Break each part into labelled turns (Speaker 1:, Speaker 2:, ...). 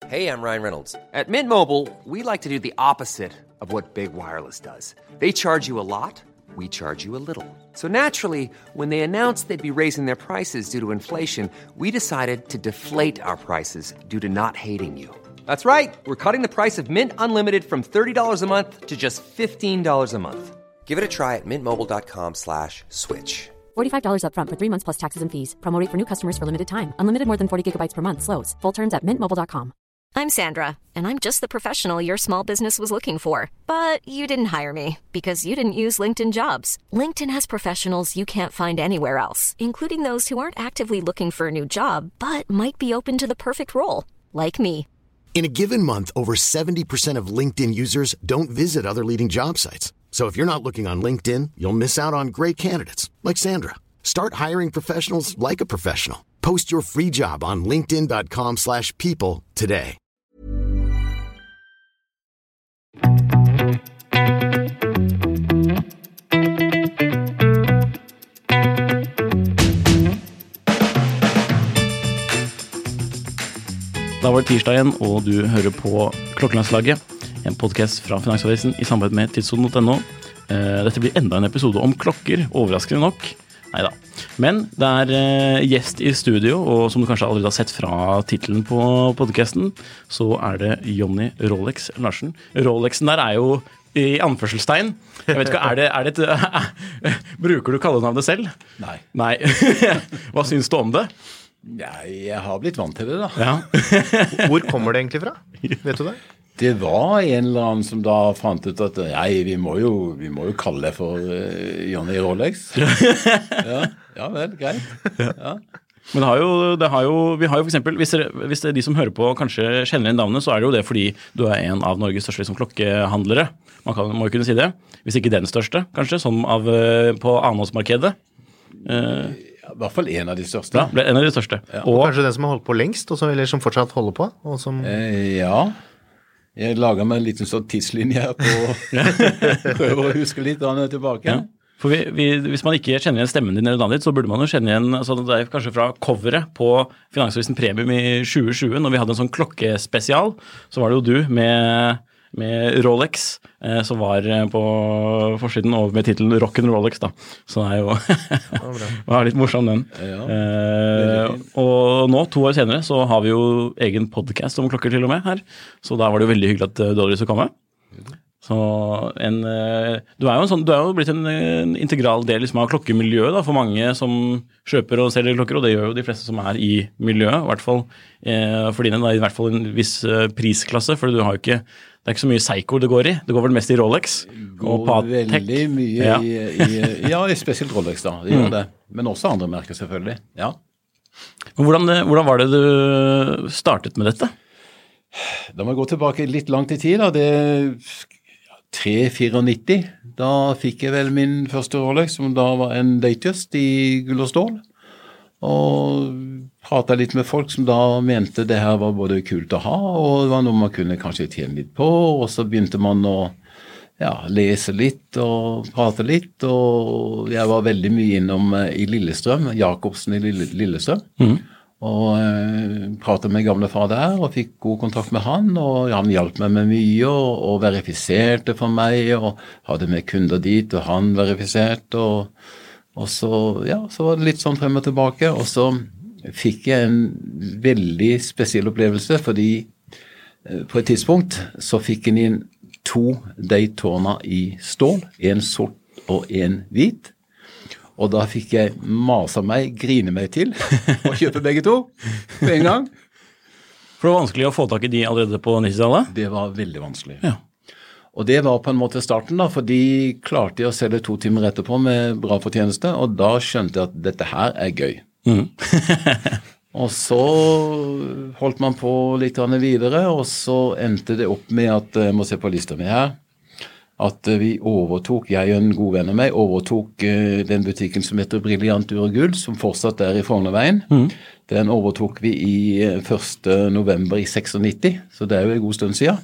Speaker 1: Hey, I'm Ryan Reynolds. At Mint Mobile, we like to do the opposite of what Big Wireless does. They charge you a lot, we charge you a little. So naturally, when they announced they'd be raising their prices due to inflation, we decided to deflate our prices due to not hating you. That's right. We're cutting the price of Mint Unlimited from $30 a month to just $15 a month. Give it a try at mintmobile.com/switch.
Speaker 2: $45 up front for 3 months plus taxes and fees. Promo rate for new customers for limited time. Unlimited more than 40 gigabytes per month. Slows full terms at mintmobile.com.
Speaker 3: I'm Sandra, and I'm just the professional your small business was looking for. But you didn't hire me because you didn't use LinkedIn Jobs. LinkedIn has professionals you can't find anywhere else, including those who aren't actively looking for a new job, but might be open to the perfect role, like me.
Speaker 4: In a given month, over 70% of LinkedIn users don't visit other leading job sites. So if you're not looking on LinkedIn, you'll miss out on great candidates like Sandra. Start hiring professionals like a professional. Post your free job on linkedin.com/people today.
Speaker 5: Da var det tirsdag igjen, og du hører på Klokkelandslaget, en podcast fra Finansavisen i samarbeid med tidssonen.no. Dette blir enda en episode om klokker, overraskende nok. Neida. Men det er gjest i studio, og som du kanskje allerede har sett fra titelen på podcasten, så er det Jonny Rolex Larsen. Rolexen der er jo i anførselstegn. Jeg vet ikke, er det et... Bruker du kallenavnet selv? Nei. Hva synes du om det?
Speaker 6: Jeg har blitt vant til det da.
Speaker 5: Ja.
Speaker 7: Hvor kommer det egentlig fra? Vet du det?
Speaker 6: Det var en eller annen som da fant ut at vi må jo kalle det for Jonny Rolex. Ja vel, greit. Ja.
Speaker 5: Men vi har jo for eksempel, hvis det er de som hører på kanskje kjenner inn navnet, så er det jo det fordi du er en av Norges største liksom, klokkehandlere. Må jo kunne si det. Hvis ikke den største, kanskje, sånn på annonsmarkedet.
Speaker 6: I hvert fall en av de største.
Speaker 5: Ja, en av de største.
Speaker 7: Ja. Og kanskje den som har holdt på lengst, eller som fortsatt holder på? Og som...
Speaker 6: Ja, jeg lager meg en liten sånn tidslinje her på prøver å huske litt tilbake.
Speaker 5: Ja. For hvis man ikke kjenner igjen stemmen din eller navnet ditt, så burde man jo kjenne igjen, altså det er kanskje fra coveret på Finansavisen Premium i 2020, når vi hadde en sånn klokkespesial, så var det jo du med Rolex, som var på forsiden og med titelen Rock'n Rolex da. Så det er jo var litt morsom den. Ja, og nå, 2 år senere, så har vi jo egen podcast om klokker til og med her. Så da var det jo veldig hyggelig at du hadde lyst til å komme. Så du er jo blitt en integral del liksom, av klokkemiljøet da, for mange som kjøper og selger klokker, og det gjør jo de fleste som er i miljøet, i hvert fall for dine, da, i hvert fall en viss prisklasse, for du har jo ikke, det er ikke så mye Seiko det går i, det går vel mest i Rolex og Patek.
Speaker 6: Veldig mye i spesielt Rolex da, det gjør det, men også andre merker selvfølgelig, ja.
Speaker 5: Hvordan var det du startet med dette?
Speaker 6: Da må jeg gå tilbake litt langt i tid da, det 394, da fikk jeg vel min første Rolex, som da var en Datejust i gull og stål, og pratet litt med folk som da mente det her var både kult å ha, og det var noe man kunne kanskje tjene litt på, og så begynte man å lese litt og prate litt, og jeg var veldig mye innom i Lillestrøm, Jacobsen i Lillestrøm, og pratet med gamle far der og fikk god kontakt med han, og han hjalp meg med mye og verifiserte for meg og hadde med kunder dit og han verifiserte og så var det litt sånn frem og tilbake, og så fikk jeg en veldig spesiell opplevelse fordi på et tidspunkt så fikk jeg inn 2 Daytona i stål, en sort og en hvit. Og da fikk jeg mase meg, grine meg til, og kjøpe begge 2 på en gang.
Speaker 5: For det var vanskelig å få tak i de allerede på 90-tallet?
Speaker 6: Det var veldig vanskelig.
Speaker 5: Ja.
Speaker 6: Og det var på en måte starten da, for de klarte å selge 2 timer etterpå med bra fortjeneste, og da skjønte jeg at dette her er gøy. Og så holdt man på litt videre, og så endte det opp med at, jeg må se på lista mi her, at vi overtok, jeg og en god venn av meg, overtok den butikken som heter Brilliant Ur og Gull, som fortsatt er i Frognerveien. Den overtok vi i 1. november i 96, så det er jo en god stund siden.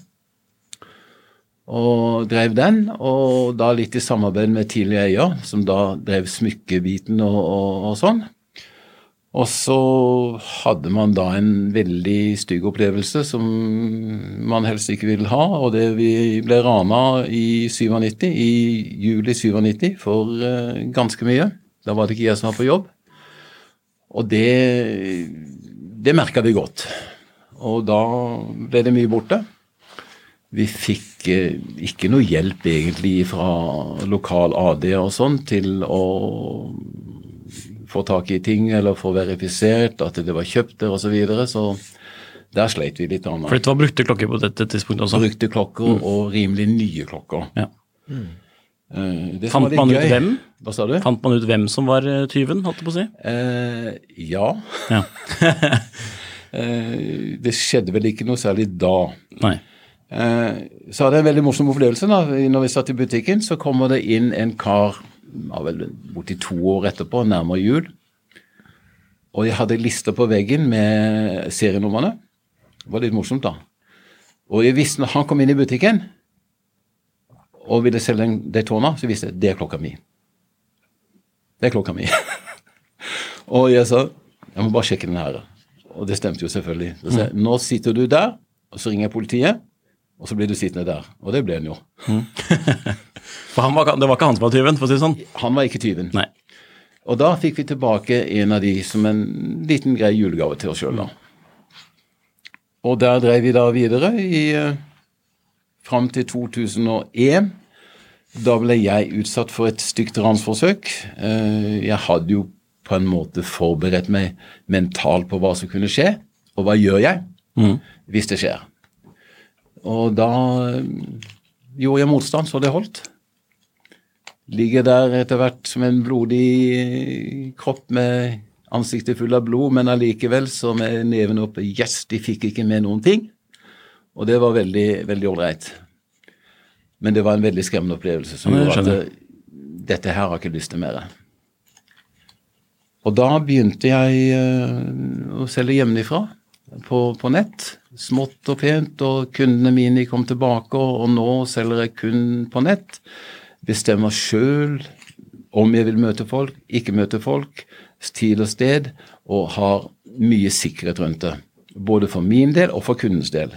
Speaker 6: Og drev den, og da litt i samarbeid med tidligere eier, som da drev smykkebiten og sånn. Og så hadde man da en veldig stygg opplevelse som man helst ikke ville ha, og det vi ble rana i 97, i juli 97, for ganske mye. Da var det ikke jeg som var på jobb. Og det merket vi godt. Og da ble det mye borte. Vi fikk ikke noe hjelp egentlig fra lokal AD og sånn til å få tak i ting eller få verifisert at det var kjøpt der og så videre, så der sleit vi litt annet.
Speaker 5: For det var brukte klokker på dette tidspunktet også?
Speaker 6: Brukte klokker og rimelig nye klokker.
Speaker 5: Ja.
Speaker 6: Fant man ut hvem? Hva sa du?
Speaker 5: Fant man ut hvem som var tyven, holdt jeg på å si?
Speaker 6: Ja. Det skjedde vel ikke noe særlig da.
Speaker 5: Nei.
Speaker 6: Så hadde jeg en veldig morsom opplevelse da. Når vi satt i butikken, så kommer det inn en kar, vel borti 2 år etterpå, nærmere jul. Og jeg hadde lister på veggen med serienumrene. Det var litt morsomt da. Og jeg visste når han kom inn i butikken og ville selge en Daytona, så visste jeg, det er klokka mi. Det er klokka mi. Og jeg sa, jeg må bare sjekke den her. Og det stemte jo selvfølgelig. Så sa jeg, nå sitter du der, og så ringer jeg politiet, og så blir du sittende der. Og det ble han jo.
Speaker 5: For det var ikke han som var tyven, for å si det sånn?
Speaker 6: Han var ikke tyven.
Speaker 5: Nei.
Speaker 6: Og da fikk vi tilbake en av de som en liten grei julegave til oss selv da. Og der drev vi da videre frem til 2001. Da ble jeg utsatt for et stygt ransforsøk. Jeg hadde jo på en måte forberedt meg mentalt på hva som kunne skje, og hva gjør jeg hvis det skjer. Og da gjorde jeg motstand, så det holdt. Ligger der etter hvert som en blodig kropp med ansiktet full av blod, men allikevel så med neven oppe, yes, de fikk ikke med noen ting. Og det var veldig, veldig ordreit. Men det var en veldig skremmende opplevelse som gjorde at dette her har ikke lyst til mer. Og da begynte jeg å selge hjemmefra på nett, smått og pent, og kundene mine kom tilbake, og nå selger jeg kun på nett. Bestemmer selv om jeg vil møte folk, ikke møte folk, tid og sted, og har mye sikkerhet rundt det. Både for min del og for kundens del.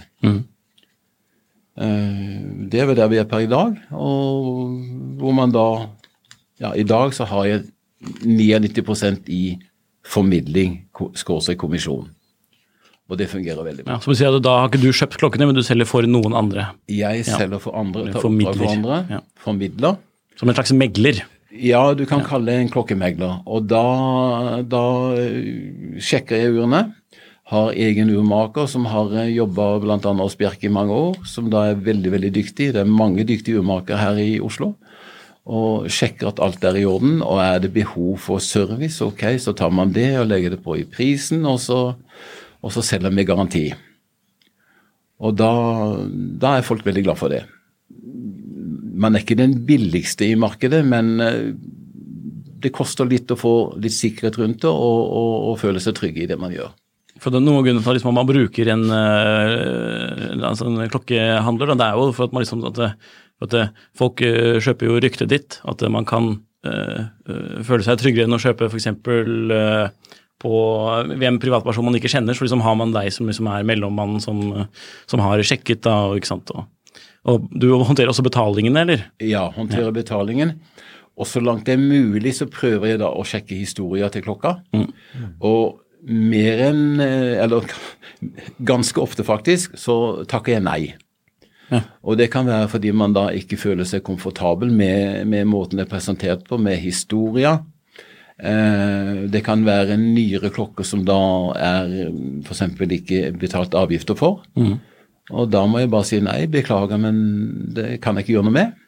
Speaker 6: Det er vel der vi er per i dag, og hvor man da, ja, i dag så har jeg 99% i formidling, kommisjon. Og det fungerer veldig bra.
Speaker 5: Ja, så må du si at da har ikke du kjøpt klokkene, men du selger for noen andre.
Speaker 6: Jeg selger for andre, tar
Speaker 5: formidler.
Speaker 6: For andre, formidler.
Speaker 5: Som en slags megler.
Speaker 6: Ja, du kan kalle det en klokkemegler. Og da sjekker jeg urene. Har egen urmaker som har jobbet blant annet hos Bjerke i mange år, som da er veldig, veldig dyktig. Det er mange dyktige urmakere her i Oslo. Og sjekker at alt er i orden, og er det behov for service, ok, så tar man det og legger det på i prisen, og så selger vi garanti. Og da er folk veldig glad for det. Man er ikke den billigste i markedet, men det koster litt å få litt sikkerhet rundt det, og føle seg trygge i det man gjør.
Speaker 5: For det er noen grunner for at man bruker en klokkehandler, det er jo for at man liksom, at folk kjøper jo ryktet ditt, at man kan føle seg tryggere enn å kjøpe for eksempel ved en privatperson man ikke kjenner, så liksom har man deg som liksom er mellommannen som har sjekket da, ikke sant? Og du håndterer også betalingen, eller? Ja,
Speaker 6: håndterer betalingen. Og så langt det er mulig så prøver jeg da å sjekke historier til klokka. Og mer enn, eller ganske ofte faktisk, så takker jeg nei. Ja. Og det kan være fordi man da ikke føler seg komfortabel med måten det er presentert på, med historier. Det kan være nyere klokker som da er for eksempel ikke betalt avgifter for. Og da må jeg bare si nei, beklager, men det kan jeg ikke gjøre noe med.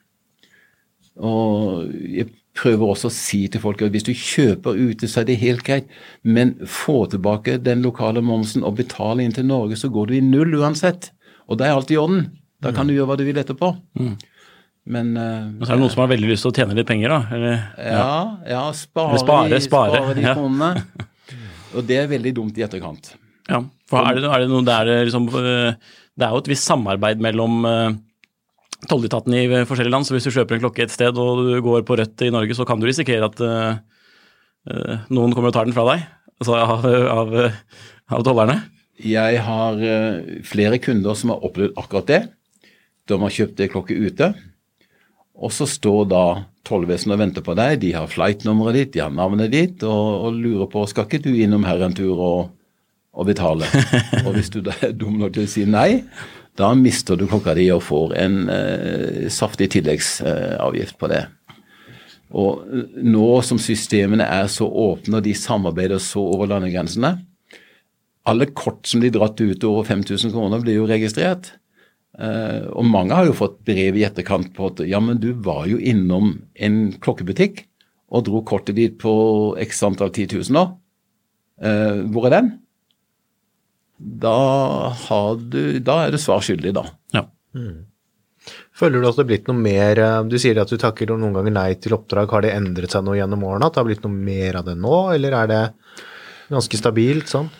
Speaker 6: Og jeg prøver også å si til folk at hvis du kjøper ute, så er det helt greit, men få tilbake den lokale momsen og betale inn til Norge, så går du i null uansett. Og det er alt i orden. Da kan du gjøre hva du vil etterpå. Men
Speaker 5: så er det noen som har veldig lyst til å tjene litt penger da? Eller?
Speaker 6: Ja, spare de kronene. Og det er veldig dumt i etterkant.
Speaker 5: Ja, for er det noe der liksom, det er jo et visst samarbeid mellom tolletaten i forskjellige land, så hvis du kjøper en klokke et sted og du går på rødt i Norge, så kan du risikere at noen kommer og tar den fra deg. altså av dollerne?
Speaker 6: Jeg har flere kunder som har opplevd akkurat det. De har kjøpt det klokke ute, og så står da tollvesenet og venter på deg. De har flightnummeret ditt, de har navnet ditt, og lurer på, skal ikke du innom her en tur og betale? Og hvis du da er dum nok til å si nei, da mister du klokka di og får en saftig tilleggsavgift på det. Og nå som systemene er så åpne, og de samarbeider så over landegrensene, alle kort som de dratt ut over 5 000 kroner blir jo registrert. Og mange har jo fått brev i etterkant på at ja, men du var jo innom en klokkebutikk og dro kortet ditt på x antall 10 000 nå. Hvor er den? Da er du svarskyldig da.
Speaker 5: Ja.
Speaker 7: Føler du at det har blitt noe mer, du sier at du takker noen ganger nei til oppdrag, har det endret seg noe gjennom årene, at det har blitt noe mer av det nå, eller er det ganske stabilt sånn?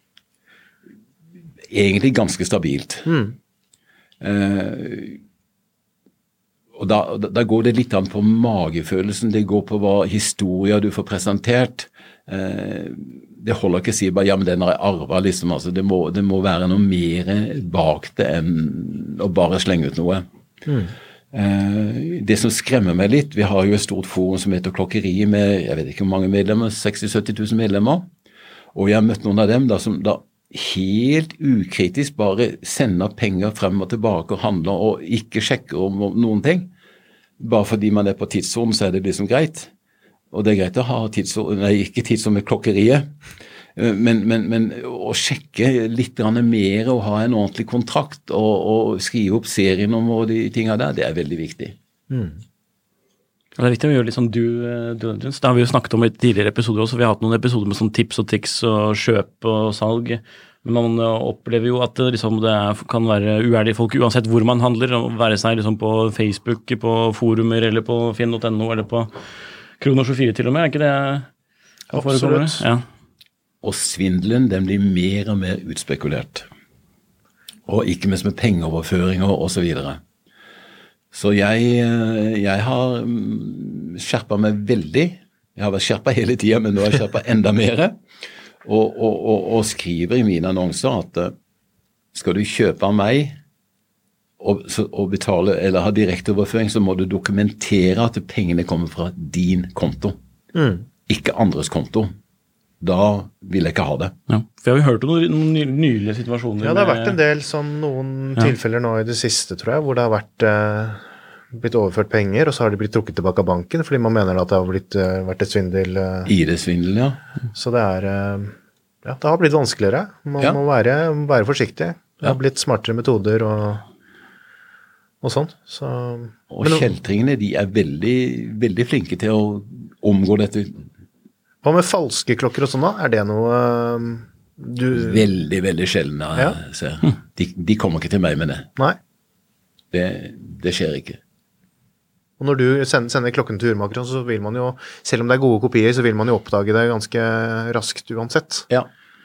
Speaker 6: Egentlig ganske stabilt. Og da går det litt an på magefølelsen, det går på hva historier du får presentert. Det holder ikke å si bare, ja, men den har jeg arvet, liksom, altså, det må være noe mer bak det enn å bare slenge ut noe. Det som skremmer meg litt, vi har jo et stort forum som heter Klokkeriet med, jeg vet ikke hvor mange medlemmer, 60-70 000 medlemmer, og jeg har møtt noen av dem da, som da helt ukritisk bare sender penger frem og tilbake og handler og ikke sjekker om noen ting. Bare fordi man er på tidsrom, så er det liksom greit. Og det er greit å ha ikke tidsrom med klokkeriet, men å sjekke litt mer og ha en ordentlig kontrakt og skrive opp serien om og de tingene der, det er veldig viktig.
Speaker 5: Det er viktig å gjøre litt sånn diligence. Det har vi jo snakket om i tidligere episoder også. Vi har hatt noen episoder med sånn tips og triks og kjøp og salg. Men man opplever jo at liksom, kan være uærlige folk uansett hvor man handler. Være seg liksom, på Facebook, på forumer eller på finn.no eller på Krono24 til og med. Er ikke det?
Speaker 6: Absolutt. Ja. Og svindelen, den blir mer og mer utspekulert. Og ikke mest med pengeoverføringer og så videre. Så jeg har skjerpet meg veldig. Jeg har vært skjerpet hele tiden, men nå har jeg skjerpet enda mer. Og skriver i mine annonser at skal du kjøpe av meg og betale eller ha direkteoverføring, så må du dokumentere at pengene kommer fra din konto. Ikke andres konto. Da vil jeg ikke ha det.
Speaker 5: Ja, for jeg har jo hørt om noen nylige situasjoner.
Speaker 7: Ja, det har vært en del sånn, noen tilfeller nå i det siste, tror jeg, hvor det har blitt overført penger, og så har de blitt trukket tilbake av banken, fordi man mener at det har vært et svindel.
Speaker 6: ID-svindel, ja. Så
Speaker 7: det det har blitt vanskeligere. Man må være forsiktig. Det har blitt smartere metoder og sånn.
Speaker 6: Og kjeltringene, de er veldig, veldig flinke til å omgå dette.
Speaker 7: Hva med falske klokker og sånn da? Er det noe
Speaker 6: Veldig, veldig sjelden. De kommer ikke til meg med det.
Speaker 7: Nei.
Speaker 6: Det skjer ikke.
Speaker 7: Og når du sender klokken til urmakeren, så vil man jo, selv om det er gode kopier, så vil man jo oppdage det ganske raskt uansett.
Speaker 6: Ja.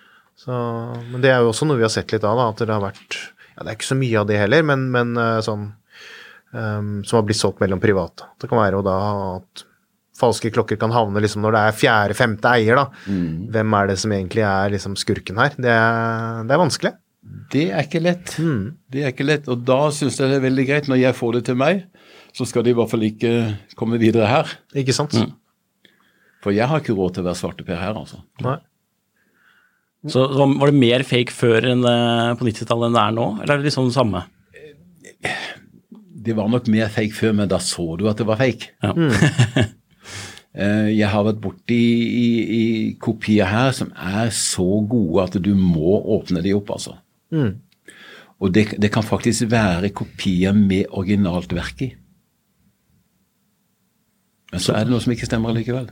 Speaker 7: Men det er jo også noe vi har sett litt av, da, at det har vært, det er ikke så mye av det heller, men sånn, som har blitt solgt mellom private. Det kan være jo da at falske klokker kan havne liksom når det er 4., 5. eier da. Hvem er det som egentlig er liksom skurken her? Det er vanskelig.
Speaker 6: Det er ikke lett. Det er ikke lett, og da synes jeg det er veldig greit når jeg får det til meg, så skal de i hvert fall ikke komme videre her.
Speaker 7: Ikke sant?
Speaker 6: For jeg har ikke råd til å være svarteper her, altså.
Speaker 7: Nei.
Speaker 5: Så var det mer fake før enn på 90-tallet enn det er nå, eller er det liksom det samme?
Speaker 6: Det var nok mer fake før, men da så du at det var fake.
Speaker 5: Ja.
Speaker 6: Jeg har vært borti i kopier her som er så gode at du må åpne de opp, altså. Og det kan faktisk være kopier med originalt verk i. Men så er det noe som ikke stemmer likevel.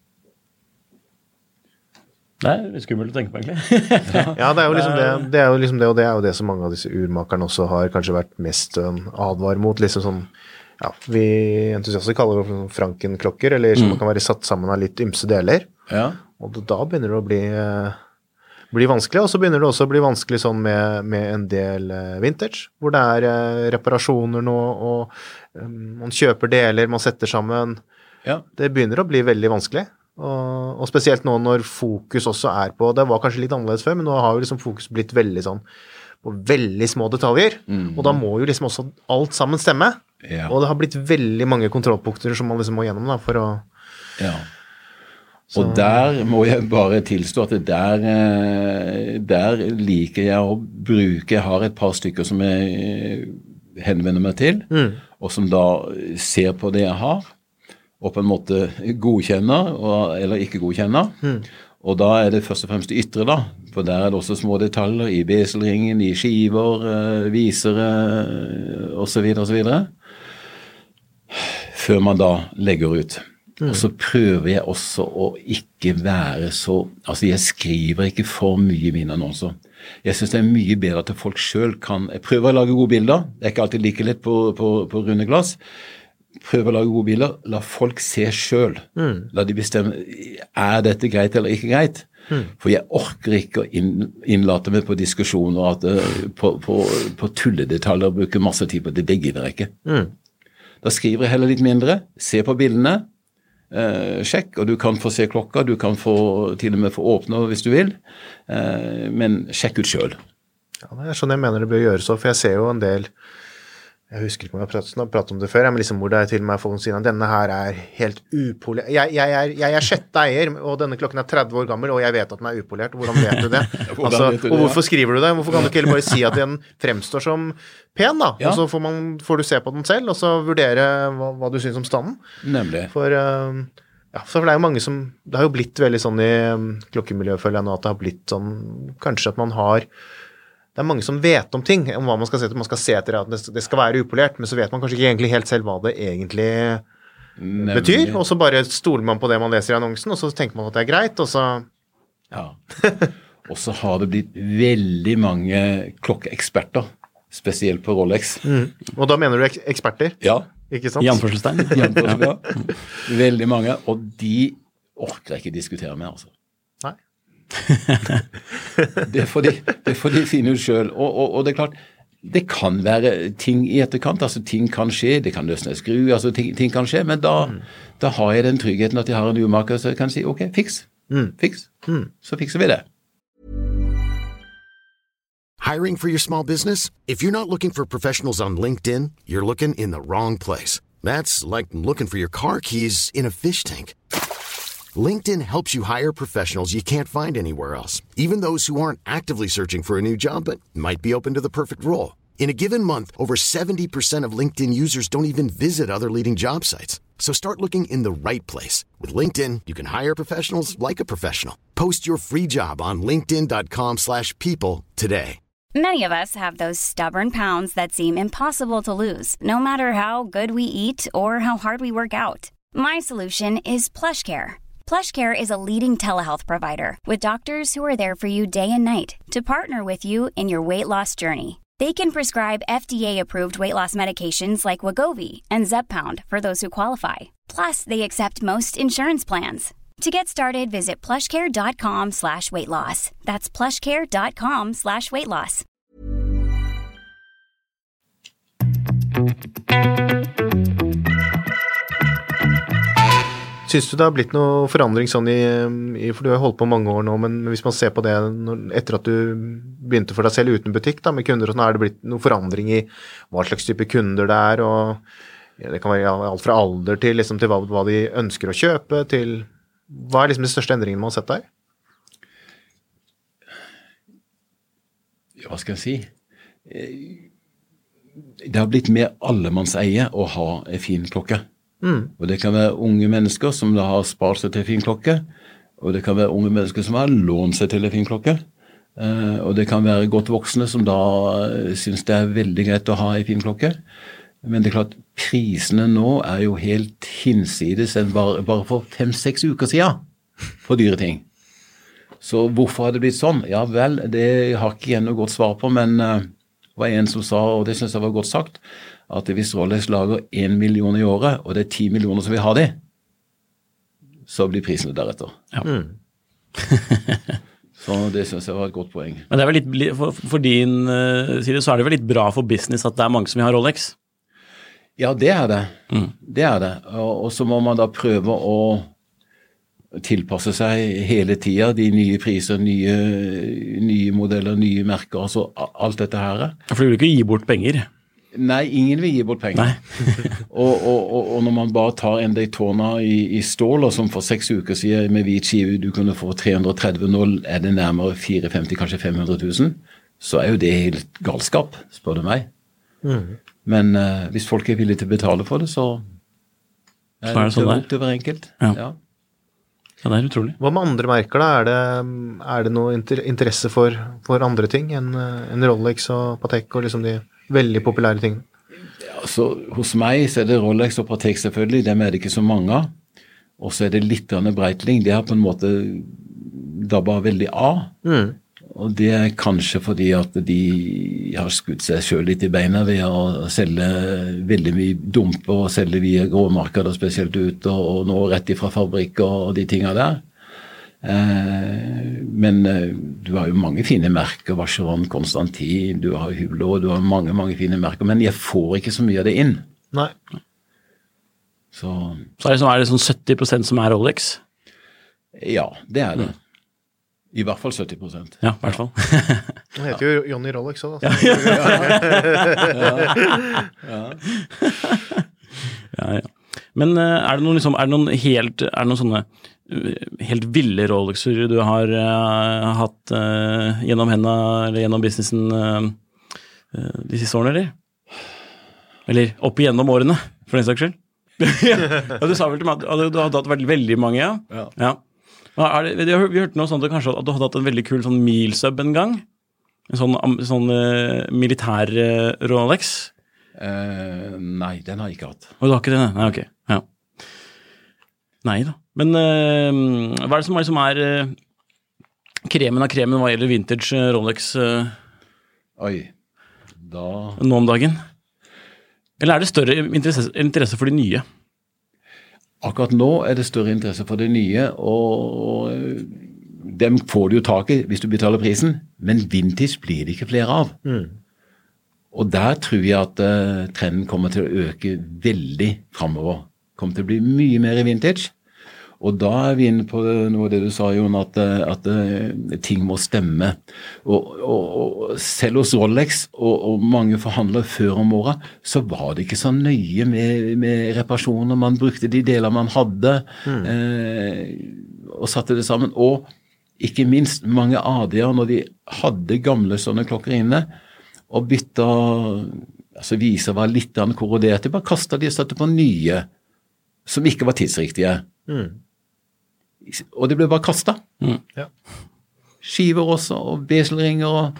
Speaker 5: Det er skummelt å tenke på, egentlig.
Speaker 7: Ja, det er jo liksom det, og det er jo det som mange av disse urmakerne også har kanskje vært mest advar mot, liksom sånn, ja, vi entusiaster kaller det Franken-klokker, eller som kan være satt sammen av litt ymse deler.
Speaker 6: Ja.
Speaker 7: Og da begynner det å bli vanskelig, og så begynner det også å bli vanskelig sånn med en del vintage, hvor det er reparasjoner nå, og man kjøper deler, man setter sammen.
Speaker 6: Ja.
Speaker 7: Det begynner å bli veldig vanskelig. Og spesielt nå når fokus også på, det var kanskje litt annerledes før, men nå har jo liksom fokus blitt veldig sånn, på veldig små detaljer, og da må jo liksom også alt sammen stemme, og det har blitt veldig mange kontrollpunkter som man liksom må gjennom da, for å...
Speaker 8: Ja. Og der må jeg bare tilstå at der liker jeg å bruke, jeg har et par stykker som jeg henvender meg til, og som da ser på det jeg har, og på en måte godkjenner, eller ikke godkjenner, og da det først og fremst det ytre da, for der det også små detaljer i beselringen, i skiver, visere, og så videre, før man da legger ut. Og så prøver jeg også å ikke være så, altså jeg skriver ikke for mye i mine annonser. Jeg synes det mye bedre at folk selv kan, jeg prøver å lage gode bilder, det ikke alltid like lett på runde glass, prøver å lage gode bilder, la folk se selv, la de bestemme, dette greit eller ikke greit? For jeg orker ikke å innlate meg på diskusjoner, at på tulledetaljer bruker masse tid på det, det gidder jeg ikke. Da skriver jeg heller litt mindre, se på bildene, sjekk, og du kan få se klokka, du kan til og med få åpne hvis du vil, men sjekk ut selv.
Speaker 7: Ja, det sånn jeg mener det bør gjøre så, for jeg ser jo en del, jeg husker ikke om jeg har pratet om det før, men liksom hvor det til og med folk sier at denne her helt upolert. Jeg sjette eier, og denne klokken 30 år gammel, og jeg vet at den upolert. Hvordan vet du det? Altså, og hvorfor skriver du det? Hvorfor kan du ikke heller bare si at den fremstår som pen da? Og så får du se på den selv, og så vurdere hva du synes om standen.
Speaker 8: Nemlig.
Speaker 7: For det jo mange som, det har jo blitt veldig sånn i klokkemiljøet, føler jeg nå, at det har blitt sånn, kanskje at man har, det mange som vet om ting, om hva man skal se etter. Man skal se etter at det skal være upolert, men så vet man kanskje ikke egentlig helt selv hva det egentlig betyr, og så bare stoler man på det man leser i annonsen, og så tenker man at det greit, og så...
Speaker 8: Ja, og så har det blitt veldig mange klokkeeksperter, spesielt på Rolex.
Speaker 7: Og da mener du eksperter?
Speaker 8: Ja.
Speaker 7: Ikke sant?
Speaker 5: I anførselstegn.
Speaker 8: Ja. Veldig mange, og de orker jeg ikke diskutere med, altså.
Speaker 7: Nei.
Speaker 8: det får de finne ut selv, og det klart, det kan være ting i etterkant, altså ting kan skje, det kan løsne skru, altså ting kan skje, men da har jeg den tryggheten at jeg har en urmaker, så jeg kan si, ok, fiks, så fikser vi det.
Speaker 4: Hiring for your small business? If you're not looking for professionals on LinkedIn, you're looking in the wrong place. That's like looking for your car keys in a fish tank. LinkedIn helps you hire professionals you can't find anywhere else, even those who aren't actively searching for a new job but might be open to the perfect role. In a given month, over 70% of LinkedIn users don't even visit other leading job sites. So start looking in the right place. With LinkedIn, you can hire professionals like a professional. Post your free job on linkedin.com/people today.
Speaker 9: Many of us have those stubborn pounds that seem impossible to lose, no matter how good we eat or how hard we work out. My solution is PlushCare. PlushCare is a leading telehealth provider with doctors who are there for you day and night to partner with you in your weight loss journey. They can prescribe FDA-approved weight loss medications like Wegovy and Zepbound for those who qualify. Plus, they accept most insurance plans. To get started, visit plushcare.com/weightloss. That's plushcare.com/weightloss.
Speaker 7: Synes du det har blitt noe forandring sånn for du har holdt på mange år nå, men hvis man ser på det etter at du begynte for deg selv uten butikk da, med kunder, og sånn, det blitt noe forandring i hva slags type kunder det og det kan være alt fra alder til, liksom, til hva de ønsker å kjøpe, til hva liksom de største endringene man har sett der?
Speaker 8: Hva skal jeg si? Det har blitt mer allemannseie å ha en fin klokke. Og det kan være unge mennesker som da har spart seg til en fin klokke, og det kan være unge mennesker som har lånt seg til en fin klokke, og det kan være godt voksne som da synes det veldig greit å ha en fin klokke. Men det klart, prisene nå jo helt hinsides enn bare for 5-6 uker siden på dyre ting. Så hvorfor har det blitt sånn? Ja vel, det har ikke jeg noe godt svar på, men det var en som sa, og det synes jeg var godt sagt, at hvis Rolex lager 1 million i året, og det 10 millioner som vil ha det, så blir prisene deretter.
Speaker 5: Ja.
Speaker 8: Så det synes jeg var et godt poeng.
Speaker 5: Men det vel litt, for din side, så det vel litt bra for business at det mange som vil ha Rolex?
Speaker 8: Ja, det det. Det det. Og så må man da prøve å tilpasse seg hele tiden, de nye priser, nye modeller, nye merker, altså alt dette her.
Speaker 5: For du vil ikke gi bort penger?
Speaker 8: Nei, ingen vil gi bort penger. og når man bare tar en Daytona i stål, og som for 6 uker sier med hvit skive du kunne få 330, nå er det nærmere 450, kanskje 500 000, så er jo det helt galskap, spør du meg. Men hvis folk er villige til å betale for det, så er det sånn opp til hver enkelt. Ja,
Speaker 5: det er utrolig.
Speaker 7: Hva med andre merker da? Er det noe interesse for andre ting enn Rolex og Patek og liksom de veldig populære tingene?
Speaker 8: Altså, hos meg så er det Rolex og Patek selvfølgelig, dem er det ikke så mange av. Og så er det litt Breitling, det har på en måte dabba veldig av. Og det er kanskje fordi at de har skutt seg selv litt i beina ved å selge veldig mye dumper og selge via gråmarkeder spesielt ut, og nå rett ifra fabrikk og de tingene der. Men du har jo mange fine merker, Vacheron, Konstantin, du har Hublot, du har mange, mange fine merker, men jeg får ikke så mye av det inn.
Speaker 7: Nei.
Speaker 8: Så
Speaker 5: er det sånn 70% som er Rolex?
Speaker 8: Ja, det er det. I hvert fall 70%.
Speaker 5: Ja, i hvert fall.
Speaker 7: Han heter jo Johnny Rolex også, da.
Speaker 5: Ja. Men er det noen sånne helt ville Rolexer du har hatt gjennom henne, eller gjennom businessen de siste årene, eller? Eller opp igjennom årene, for den saks skyld? Ja, du sa vel til meg at du hadde hatt veldig mange, ja. Vi hørte noe sånt kanskje at du hadde hatt en veldig kul sånn Milsub en gang? En sånn militær Rolex?
Speaker 8: Nei, den har jeg ikke hatt.
Speaker 5: Og du har ikke den? Nei, ok. Ja. Nei da. Men hva er det som er kremen av kremen hva gjelder vintage Rolex nå om dagen? Eller er det større interesse for de nye?
Speaker 8: Akkurat nå er det større interesse for det nye, og dem får du jo tak i hvis du betaler prisen, men vintage blir det ikke flere av. Og der tror jeg at trenden kommer til å øke veldig fremover. Kommer til å bli mye mer vintage. Og da er vi inne på noe av det du sa, Jon, at ting må stemme. Og selv hos Rolex og mange forhandlere før om året, så var det ikke så nøye med reparasjoner. Man brukte de deler man hadde, og satte det sammen. Og ikke minst mange AD-er, når de hadde gamle sånne klokker inne, og bytta, altså viser var litt korrodert, de bare kastet de og satte på nye, som ikke var tidsriktige. Og det ble bare kastet.
Speaker 7: Ja.
Speaker 8: Skiver også, og beselringer og...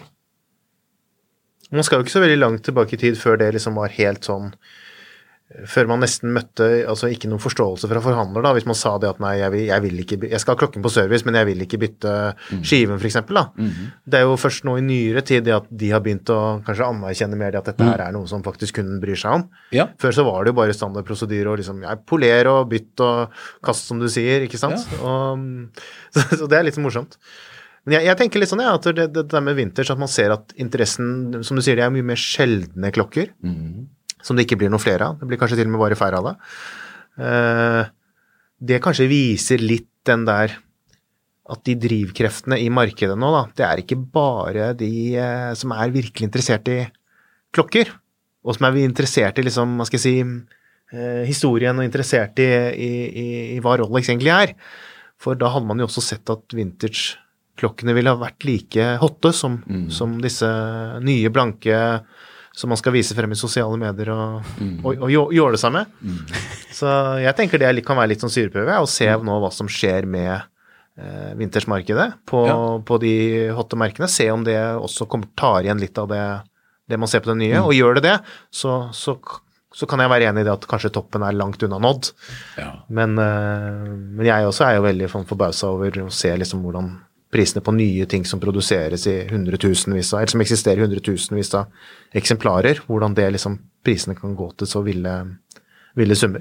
Speaker 7: Man skal jo ikke så veldig langt tilbake i tid før det liksom var helt sånn, før man nesten møtte, altså ikke noen forståelse fra forhandler da, hvis man sa det at nei, jeg vil ikke, jeg skal ha klokken på service, men jeg vil ikke bytte skiven for eksempel da. Det er jo først nå i nyere tid det at de har begynt å kanskje anerkjenne mer det at dette her er noe som faktisk kunden bryr seg om.
Speaker 8: Ja.
Speaker 7: Før så var det jo bare standardprosedyre og liksom, poler og bytt og kast som du sier, ikke sant? Ja. Så det er litt morsomt. Men jeg tenker litt sånn, at det der med vintage, at man ser at interessen, som du sier, det er mye mer sjeldne klokker, som det ikke blir noen flere av. Det blir kanskje til og med bare færre av det. Det kanskje viser litt den der, at de drivkreftene i markedet nå da, det er ikke bare de som er virkelig interessert i klokker, og som er interessert i liksom, hva skal jeg si, historien og interessert i hva Rolex egentlig er. For da hadde man jo også sett at vintage-klokkene ville ha vært like hotte som disse nye, blanke, som man skal vise frem i sosiale medier og gjøre det samme. Så jeg tenker det kan være litt sånn syreprøve, å se nå hva som skjer med vintage-markedet på de hotte merkene, se om det også tar igjen litt av det man ser på det nye, og gjør det, så kan jeg være enig i det at kanskje toppen er langt unna nådd.
Speaker 8: Ja. Men
Speaker 7: jeg også er jo veldig forbauset over å se liksom hvordan prisene på nye ting som produseres i hundretusenvis av, eller som eksisterer i hundretusenvis av eksemplarer, hvordan det liksom prisene kan gå til så ville summer.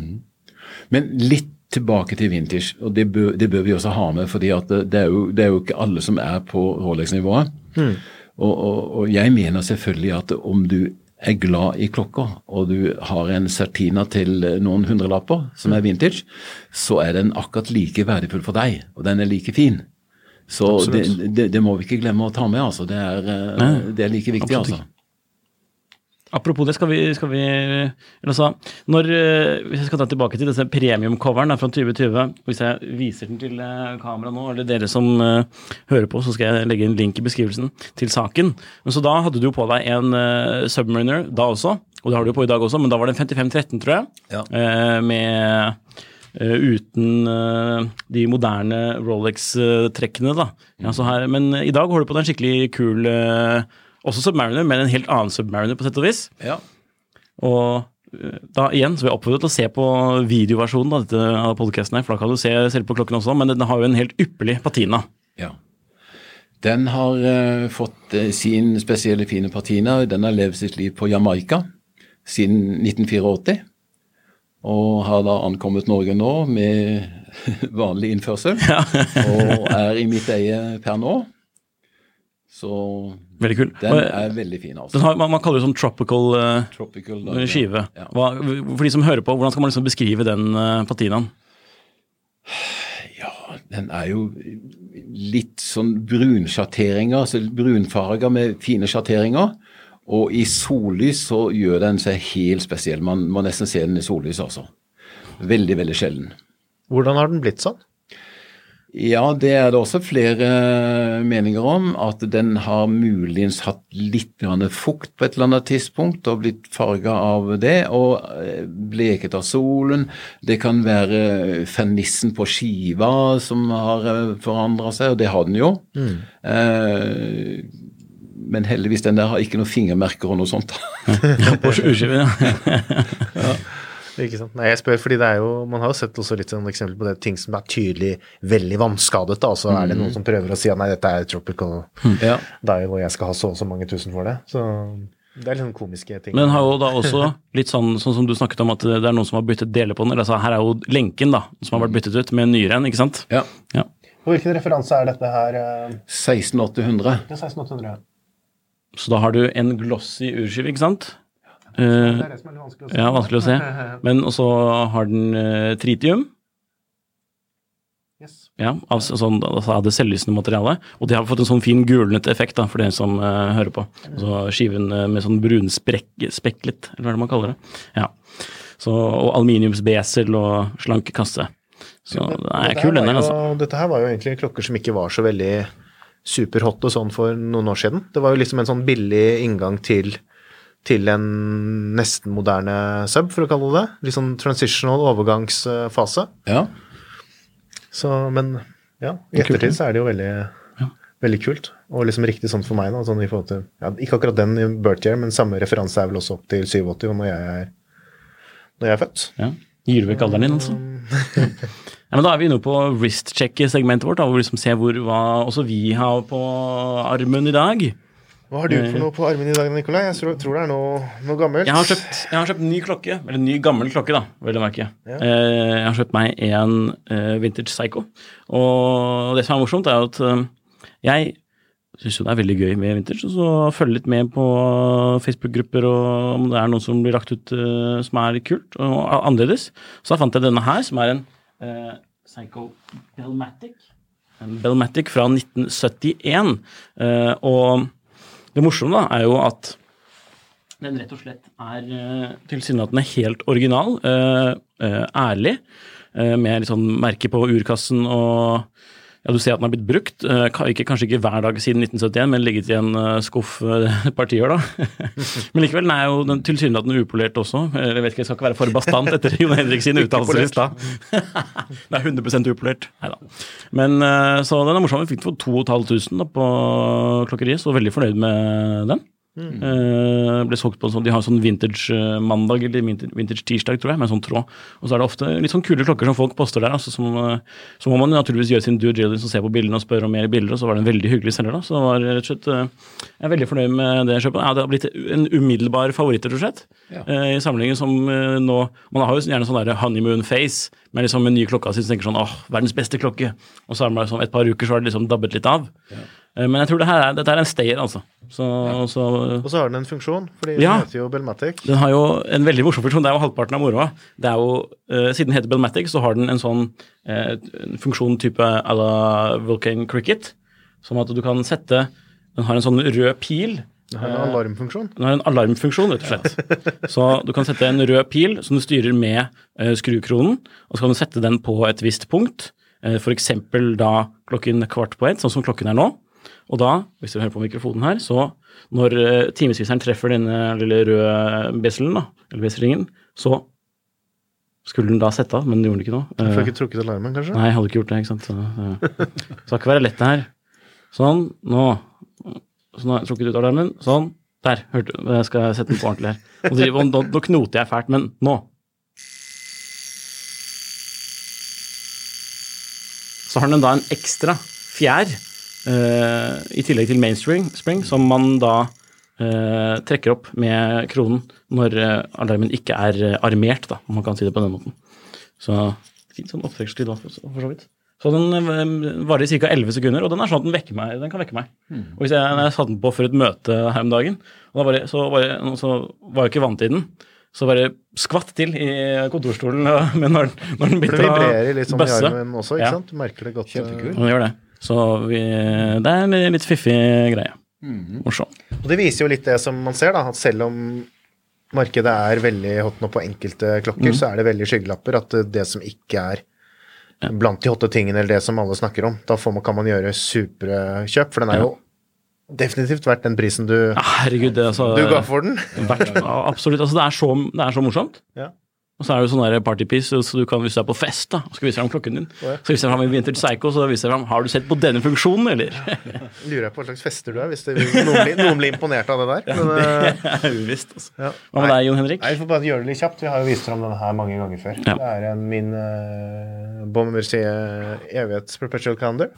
Speaker 8: Men litt tilbake til vintage, og det bør vi også ha med, fordi at det er jo ikke alle som er på Rolex-nivået. Og jeg mener selvfølgelig at om du er glad i klokker, og du har en Certina til noen hundrelapper som er vintage, så er den akkurat like verdifull for deg, og den er like fin. Så det må vi ikke glemme å ta med, altså. Det er like viktig,
Speaker 5: absolutt.
Speaker 8: altså.
Speaker 5: Apropos det, skal vi altså, hvis jeg skal ta tilbake til disse premium-coveren fra 2020, hvis jeg viser den til kamera nå, eller dere som hører på, så skal jeg legge en link i beskrivelsen til saken. Men så da hadde du på deg en Submariner da også, og det har du på i dag også, men da var det en 5513, tror jeg, uten de moderne Rolex-trekkene da. Ja, så her, men i dag har du på deg en skikkelig kul også Submariner, men en helt annen Submariner på sett og vis.
Speaker 8: Ja.
Speaker 5: Og da igjen, så vil jeg oppfordre til å se på videoversjonen av podcasten her, for da kan du se selv på klokken også, men den har jo en helt ypperlig patina.
Speaker 8: Ja. Den har fått sin spesielle fine patina, den har levd sitt liv på Jamaica siden 1984, og har da ankommet Norge nå med vanlig innførsel, og er i mitt eie per nå. Så
Speaker 5: veldig kul.
Speaker 8: Den er veldig fin, altså.
Speaker 5: Den har, man kaller det sånn tropical skive.
Speaker 8: Ja.
Speaker 5: For de som hører på, hvordan skal man liksom beskrive den patinaen?
Speaker 8: Ja, den er jo litt sånn brunsjatteringer, altså brunfarger med fine sjatteringer, og i sollys så gjør den seg helt spesiell. Man må nesten se den i sollys, altså. Veldig, veldig sjelden.
Speaker 7: Hvordan har den blitt sånn?
Speaker 8: Ja, det er det også flere meninger om, at den har muligens hatt litt grann fukt på et eller annet tidspunkt og blitt farget av det, og bleket av solen. Det kan være fernissen på skiva som har forandret seg, og det har den jo. Men heldigvis den der har ikke noen fingermerker og noe sånt.
Speaker 5: På urskiven, ja.
Speaker 7: Ikke sant? Nei, jeg spør fordi det er jo, man har jo sett også litt sånn eksempel på det, ting som er tydelig veldig vannskadet da, så er det noen som prøver å si at nei, dette er tropical dive, og jeg skal ha så mange tusen for det, så det er litt sånn komiske ting.
Speaker 5: Men den har jo da også litt sånn som du snakket om, at det er noen som har byttet deler på den, altså her er jo lenken da, som har vært byttet ut med en nyere en, ikke sant?
Speaker 8: Ja.
Speaker 7: Og hvilken referanse er dette her?
Speaker 8: 16800.
Speaker 7: Det er 16800, ja.
Speaker 5: Så da har du en glossy urskive, ikke sant?
Speaker 7: Det er det som er litt vanskelig å se.
Speaker 5: Ja, vanskelig å se. Men også har den tritium.
Speaker 7: Yes.
Speaker 5: Ja, altså det selvlysende materialet. Og de har fått en sånn fin gulnet effekt da, for dere som hører på. Så skiven med sånn brunspeklet, eller hva er det man kaller det? Ja. Så, og aluminiumsbesel og slanke kasse. Så det er kul denne, altså.
Speaker 7: Dette her var jo egentlig klokker som ikke var så veldig superhot og sånn for noen år siden. Det var jo liksom en sånn billig inngang til en nesten moderne sub, for å kalle det. Litt sånn transitional overgangsfase.
Speaker 8: Ja.
Speaker 7: Så, men ja, i ettertid så er det jo veldig kult. Og liksom riktig sånn for meg da, sånn i forhold til, ja, ikke akkurat den i birth year, men samme referanse er vel også opp til 87 når jeg er født.
Speaker 5: Ja, gir du vekk alderen din, altså. Ja, men da er vi inne på wrist-check-segmentet vårt, da, hvor vi liksom ser hva også vi har på armen i dag.
Speaker 7: Hva har du for noe på armen i dag, Nikolai? Jeg tror det er noe gammelt.
Speaker 5: Jeg har kjøpt ny klokke, eller ny gammel klokke da, vil jeg merke. Ja. Jeg har kjøpt meg en Vintage Seiko, og det som er morsomt er at jeg synes jo det er veldig gøy med vintage, og så følger litt med på Facebook-grupper, og om det er noe som blir lagt ut som er litt kult og annerledes. Så fant jeg denne her, som er en Seiko Bellmatic. En Bellmatic fra 1971, og det morsomme da er jo at den rett og slett er tilsynelatende helt original, ærlig, med litt sånn merke på urkassen, og ja, du ser at den har blitt brukt, kanskje ikke hver dag siden 1971, men ligget i en skuff et par tiår da. Men likevel, den er jo tilsynelatende upolert også. Jeg vet ikke, jeg skal ikke være for bastant etter Jon Henrik sin uttalelse i stad. Den er 100% upolert. Neida. Men så den er morsom. Vi fikk den for 2500 på klokkeriet, så veldig fornøyd med den. Ble solgt på en sånn, de har sånn vintage mandag eller vintage tirsdag tror jeg, med en sånn tråd, og så er det ofte litt sånn kule klokker som folk poster der, altså, så må man naturligvis gjøre sin due diligence og se på bildene og spørre om mer bilder, og så var det en veldig hyggelig selger da, så det var rett og slett jeg er veldig fornøyd med det kjøpet. Ja, det har blitt en umiddelbar favoritt rett og slett, i sammenhengen som nå, man har jo gjerne sånn der honeymoon face med liksom en ny klokka, så tenker sånn, verdens beste klokke, og så er det sånn et par uker så har det liksom dabbet litt av. Men jeg tror dette en stayer, altså.
Speaker 7: Og så har den en funksjon, fordi den heter jo Bellmatic.
Speaker 5: Den har jo en veldig morsom funksjon, det jo halvparten av moroa. Det jo, siden den heter Bellmatic, så har den en sånn funksjon type à la Vulcan Cricket, som at du kan sette, den har en sånn rød pil.
Speaker 7: Den har en alarmfunksjon.
Speaker 5: Den har en alarmfunksjon, rett og slett. Så du kan sette en rød pil som du styrer med skrukronen, og så kan du sette den på et visst punkt, for eksempel da klokken 1:15, sånn som klokken nå. Og da, hvis du hører på mikrofonen her, så når timesviseren treffer denne lille røde beselen, da, eller beselringen, så skulle den da sette av, men den gjorde den ikke nå.
Speaker 7: Du får ikke trukket alarmen, kanskje?
Speaker 5: Nei, jeg hadde ikke gjort det, ikke sant? Så det skal ikke være lett det her. Sånn, nå har jeg trukket ut alarmen, sånn, der, hørte du, jeg skal sette den på ordentlig her. Nå knoter jeg fælt, men nå. Så har den da en ekstra fjær, i tillegg til mainspring, som man da trekker opp med kronen når alarmen ikke armert, da, om man kan si det på den måten. Så fint sånn opptrekkslyd da, for så vidt. Så den varer i ca. 11 sekunder, og den sånn at den kan vekke meg. Og hvis jeg satte den på for et møte her om dagen, og så var jeg ikke vant til den, så bare skvatt til i kontorstolen, men når den begynte å bøsse.
Speaker 7: Det vibrerer litt sånn i armen også, ikke sant? Du merker det godt.
Speaker 5: Kjempekul. Den gjør det. Så det en litt fiffig greie. Morsom.
Speaker 7: Og det viser jo litt det som man ser da, at selv om markedet veldig hot nå på enkelte klokker, så det veldig skyggelapper at det som ikke blant de hotte tingene, eller det som alle snakker om, da kan man gjøre superkjøp, for den jo definitivt verdt den prisen du ga for den.
Speaker 5: Absolutt, altså det så morsomt.
Speaker 7: Ja.
Speaker 5: Og så det jo sånn der partypiece, så du kan, hvis du på fest da, og skal vise deg om klokken din, så viser jeg fram i Vintage Psycho, så viser jeg fram, har du sett på denne funksjonen, eller?
Speaker 7: Lurer jeg på hva slags fester du hvis noen blir imponert av det der. Men,
Speaker 5: det uvisst, altså. Ja. Hva med deg, Jon Henrik?
Speaker 7: Jeg får bare gjøre det litt kjapt, vi har jo vist fram denne her mange ganger før. Ja. Det min Baume & Mercier evighets perpetual calendar.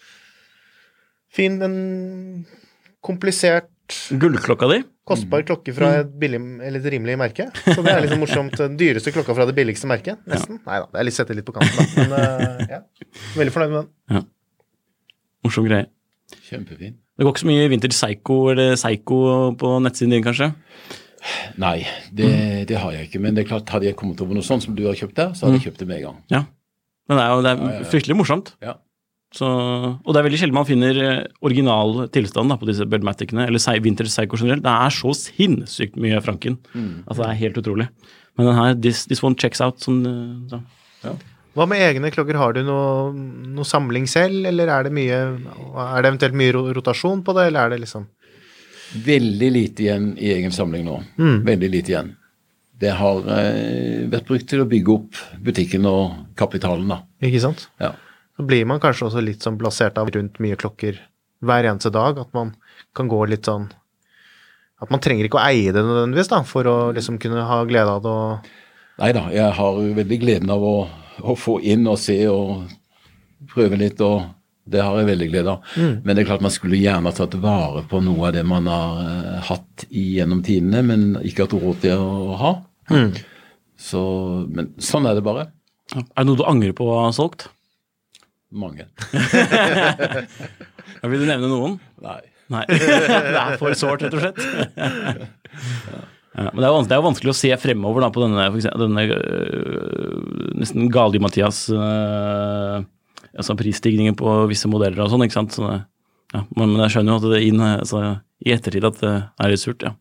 Speaker 7: Fin, en komplisert
Speaker 5: gullklokka di.
Speaker 7: Kostbar klokke fra et rimelig merke. Så det liksom morsomt. Den dyreste klokka fra det billigste merket, nesten. Neida, det litt sett litt på kanten da. Men veldig fornøyd med den.
Speaker 5: Ja. Morsom greie.
Speaker 8: Kjempefin.
Speaker 5: Det går ikke så mye Vintage Psycho eller Psycho på nettsiden din, kanskje?
Speaker 8: Nei, det har jeg ikke. Men det klart, hadde jeg kommet over noe sånt som du har kjøpt der, så hadde jeg kjøpt det med en gang.
Speaker 5: Ja, men det fryktelig morsomt.
Speaker 8: Ja.
Speaker 5: Så, og det veldig sjelden man finner original tilstand da, på disse Bellmaticene, eller Vintage Psycho generelt. Det så sinnssykt mye Franken. Altså det helt utrolig. Men den her, this one checks out. Sånn, så.
Speaker 7: Ja. Hva med egne klokker? Har du noe samling selv, eller det eventuelt mye rotasjon på det, eller det liksom?
Speaker 8: Veldig lite igjen i egen samling nå. Veldig lite igjen. Det har vært brukt til å bygge opp butikken og kapitalen da.
Speaker 7: Ikke sant?
Speaker 8: Ja.
Speaker 7: Så blir man kanskje også litt sånn plassert av rundt mye klokker hver eneste dag, at man kan gå litt sånn, at man trenger ikke å eie det nødvendigvis da, for å liksom kunne ha glede av det.
Speaker 8: Neida, jeg har veldig gleden av å få inn og se og prøve litt, og det har jeg veldig glede av. Men det klart man skulle gjerne tatt vare på noe av det man har hatt gjennom tidene, men ikke hatt råd til å ha. Så, men sånn det bare.
Speaker 5: Det noe du angrer på å ha solgt?
Speaker 8: Mange.
Speaker 5: Vil du nevne noen?
Speaker 8: Nei.
Speaker 5: Det for sårt, rett og slett. Ja, men det jo vanskelig å se fremover da, på denne nesten Gali-Mathias prisstigningen på visse modeller og sånn, ikke sant? Så ja, men jeg skjønner jo at det i ettertid at det litt surt, ja.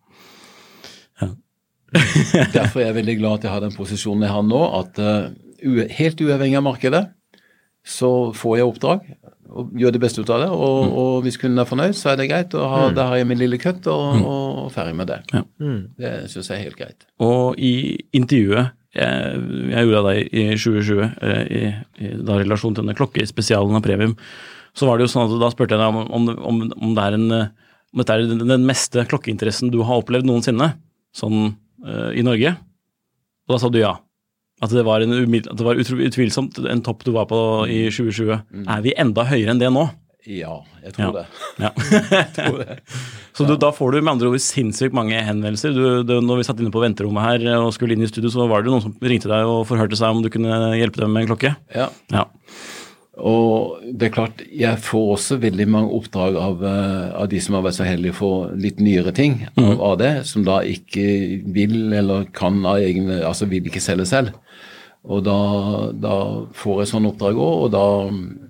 Speaker 8: Derfor jeg veldig glad at jeg har den posisjonen jeg har nå, at helt uavhengig av markedet, så får jeg oppdrag og gjør det beste ut av det, og hvis kunden fornøyd, så det greit, og da har jeg min lille kutt og ferdig med det. Ja. Det synes jeg helt greit.
Speaker 5: Og i intervjuet jeg gjorde av deg i 2020, i relasjon til denne klokkespesialen av Premium, så var det jo sånn at da spurte jeg deg om dette den meste klokkeinteressen du har opplevd noensinne, sånn i Norge, og da sa du ja. At det var utvilsomt en topp du var på i 2020. Vi enda høyere enn det nå?
Speaker 8: Ja, jeg tror det.
Speaker 5: Ja. Jeg tror det. Så da får du med andre ord sinnssykt mange henvendelser. Når vi satt inne på venterommet her og skulle inn i studio, så var det noen som ringte deg og forhørte seg om du kunne hjelpe dem med en klokke.
Speaker 8: Ja. Og det klart, jeg får også veldig mange oppdrag av de som har vært så heldige for litt nyere ting av det, som da ikke vil eller kan av egne, altså vil ikke selge selv. Og da får jeg sånn oppdrag også, og da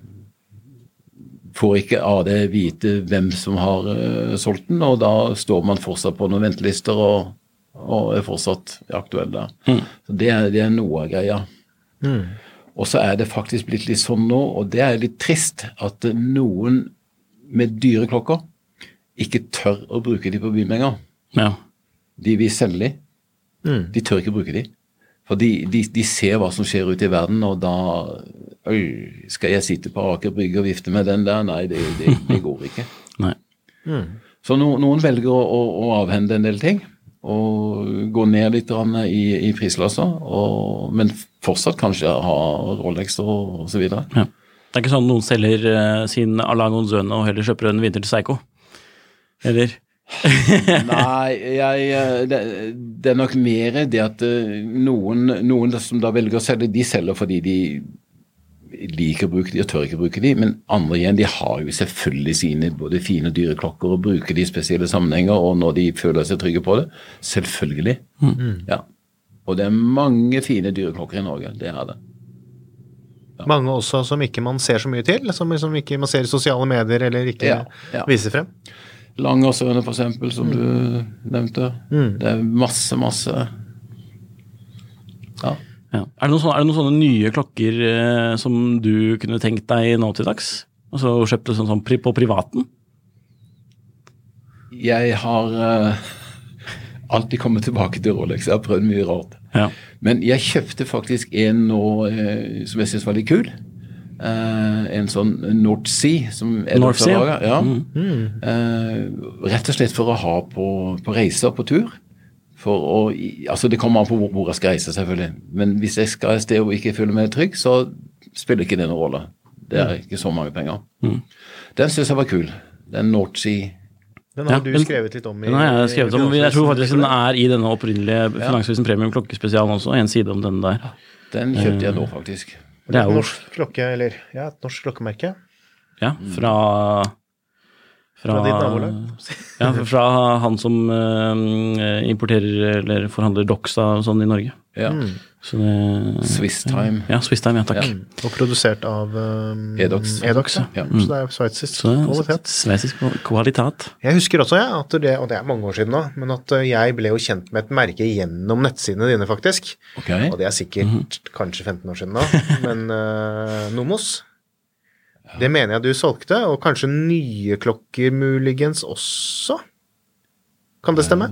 Speaker 8: får ikke AD vite hvem som har solgt den, og da står man fortsatt på noen ventelister og er fortsatt aktuell der. Så det er noe av greia. Og så er det faktisk blitt litt sånn nå, og det er litt trist, at noen med dyre klokker ikke tør å bruke de på byen lenger.
Speaker 5: Ja.
Speaker 8: De vil selge de. De tør ikke bruke de. For de ser hva som skjer ute i verden, og da skal jeg sitte på Aker Brygge og vifte med den der? Nei, det går ikke.
Speaker 5: Nei.
Speaker 8: Så noen velger å avhende en del ting, og gå ned litt i prisklasser, men fortsatt kanskje ha Rolex og så videre.
Speaker 5: Ja. Det er ikke sånn noen selger sin Alagon Zøne og heller kjøper en Vintage Seiko? Eller?
Speaker 8: Nei, det er nok mer det at noen som da velger å selge, de selger fordi de liker å bruke de og tør ikke å bruke de, men andre igjen, de har jo selvfølgelig sine både fine og dyre klokker og bruker de i spesielle sammenhenger, og når de føler seg trygge på det, selvfølgelig. Ja. Og det er mange fine dyre klokker i Norge, det er det.
Speaker 7: Ja. Mange også som ikke man ser så mye til, som liksom ikke man ser i sosiale medier eller ikke viser frem.
Speaker 8: Langersøne for eksempel, som du nevnte. Det er masse. Ja.
Speaker 5: Ja. Er det noen sånne nye klokker som du kunne tenkt deg nå til dags? Altså kjøpte sånn på privaten?
Speaker 8: Jeg har alltid kommet tilbake til Rolex. Jeg har prøvd mye rart.
Speaker 5: Ja. Men
Speaker 8: jeg kjøpte faktisk en nå som jeg synes var litt kul. En sånn Nordsea som
Speaker 5: Nordsea?
Speaker 8: Ja. Rett og slett for å ha på reiser på tur. Altså det kommer an på hvor jeg skal reise selvfølgelig, men hvis jeg skal et sted og ikke føler meg trygg, så spiller ikke det noen rolle. Det er ikke så mange penger. Den synes jeg var kul. Den Nordsea.
Speaker 7: Den har du skrevet litt om i...
Speaker 5: Den har jeg skrevet om. Jeg tror faktisk den er i denne opprinnelige Finansavisen Premium klokkespesialen også, en side om den der.
Speaker 8: Den kjøpte jeg nå faktisk.
Speaker 7: Det er jo norsk klokke, eller et norsk klokkemerke.
Speaker 5: Ja, fra
Speaker 7: ditt nabolag.
Speaker 5: Ja, fra han som importerer eller forhandler Doxa og sånn i Norge.
Speaker 8: Ja.
Speaker 5: Så det,
Speaker 8: Swiss Time.
Speaker 5: Ja, Swiss Time, ja, takk.
Speaker 7: Ja. Og produsert av
Speaker 8: Edox.
Speaker 7: Ja. Så det er sveitsisk kvalitet.
Speaker 5: Sveitsisk kvalitet.
Speaker 7: Jeg husker også, at det, og det er mange år siden nå, men at jeg ble jo kjent med et merke gjennom nettsidene dine faktisk.
Speaker 8: Okay.
Speaker 7: Og det er sikkert kanskje 15 år siden nå, men Nomos. Det mener jeg du solgte, og kanskje nye klokker muligens også. Kan det stemme?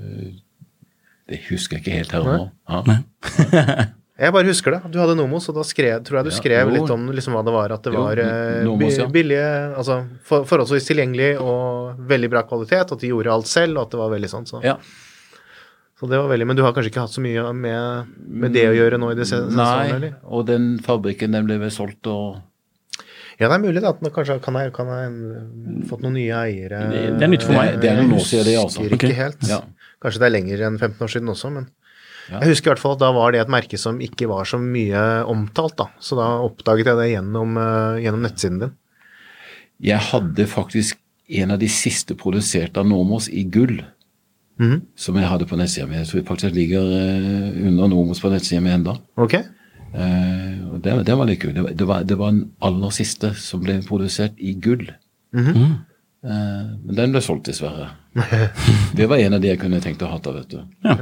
Speaker 8: Det husker jeg ikke helt her nå.
Speaker 5: Ja.
Speaker 7: Jeg bare husker det. Du hadde Nomos, og da tror jeg du skrev litt om liksom hva det var. At det var
Speaker 8: Nomos,
Speaker 7: billige, altså forholdsvis tilgjengelig og veldig bra kvalitet, at de gjorde alt selv, og at det var veldig sånn. Så.
Speaker 8: Ja.
Speaker 7: Så det var veldig, men du har kanskje ikke hatt så mye med det å gjøre nå i det sesongen, eller?
Speaker 8: Nei, og den fabrikken den ble vel solgt og...
Speaker 7: Ja, det er mulig at kanskje kan jeg fått noen nye eiere.
Speaker 5: Det er nytt for meg.
Speaker 8: Det er noen år siden det, altså.
Speaker 7: Jeg husker ikke helt.
Speaker 8: Ja.
Speaker 7: Kanskje det er lenger enn 15 år siden også, men jeg husker i hvert fall at da var det et merke som ikke var så mye omtalt da. Så da oppdaget jeg det gjennom nettsiden din.
Speaker 8: Jeg hadde faktisk en av de siste produsert av Nomos i gull, som jeg hadde på nettsiden min. Jeg tror faktisk det ligger under Nomos på nettsiden min enda.
Speaker 7: Ok.
Speaker 8: Og det var litt kul. Det var den aller siste som ble produsert i gull. Men den ble solgt dessverre. Det var en av de jeg kunne tenkt å ha da, vet du.
Speaker 5: Ja.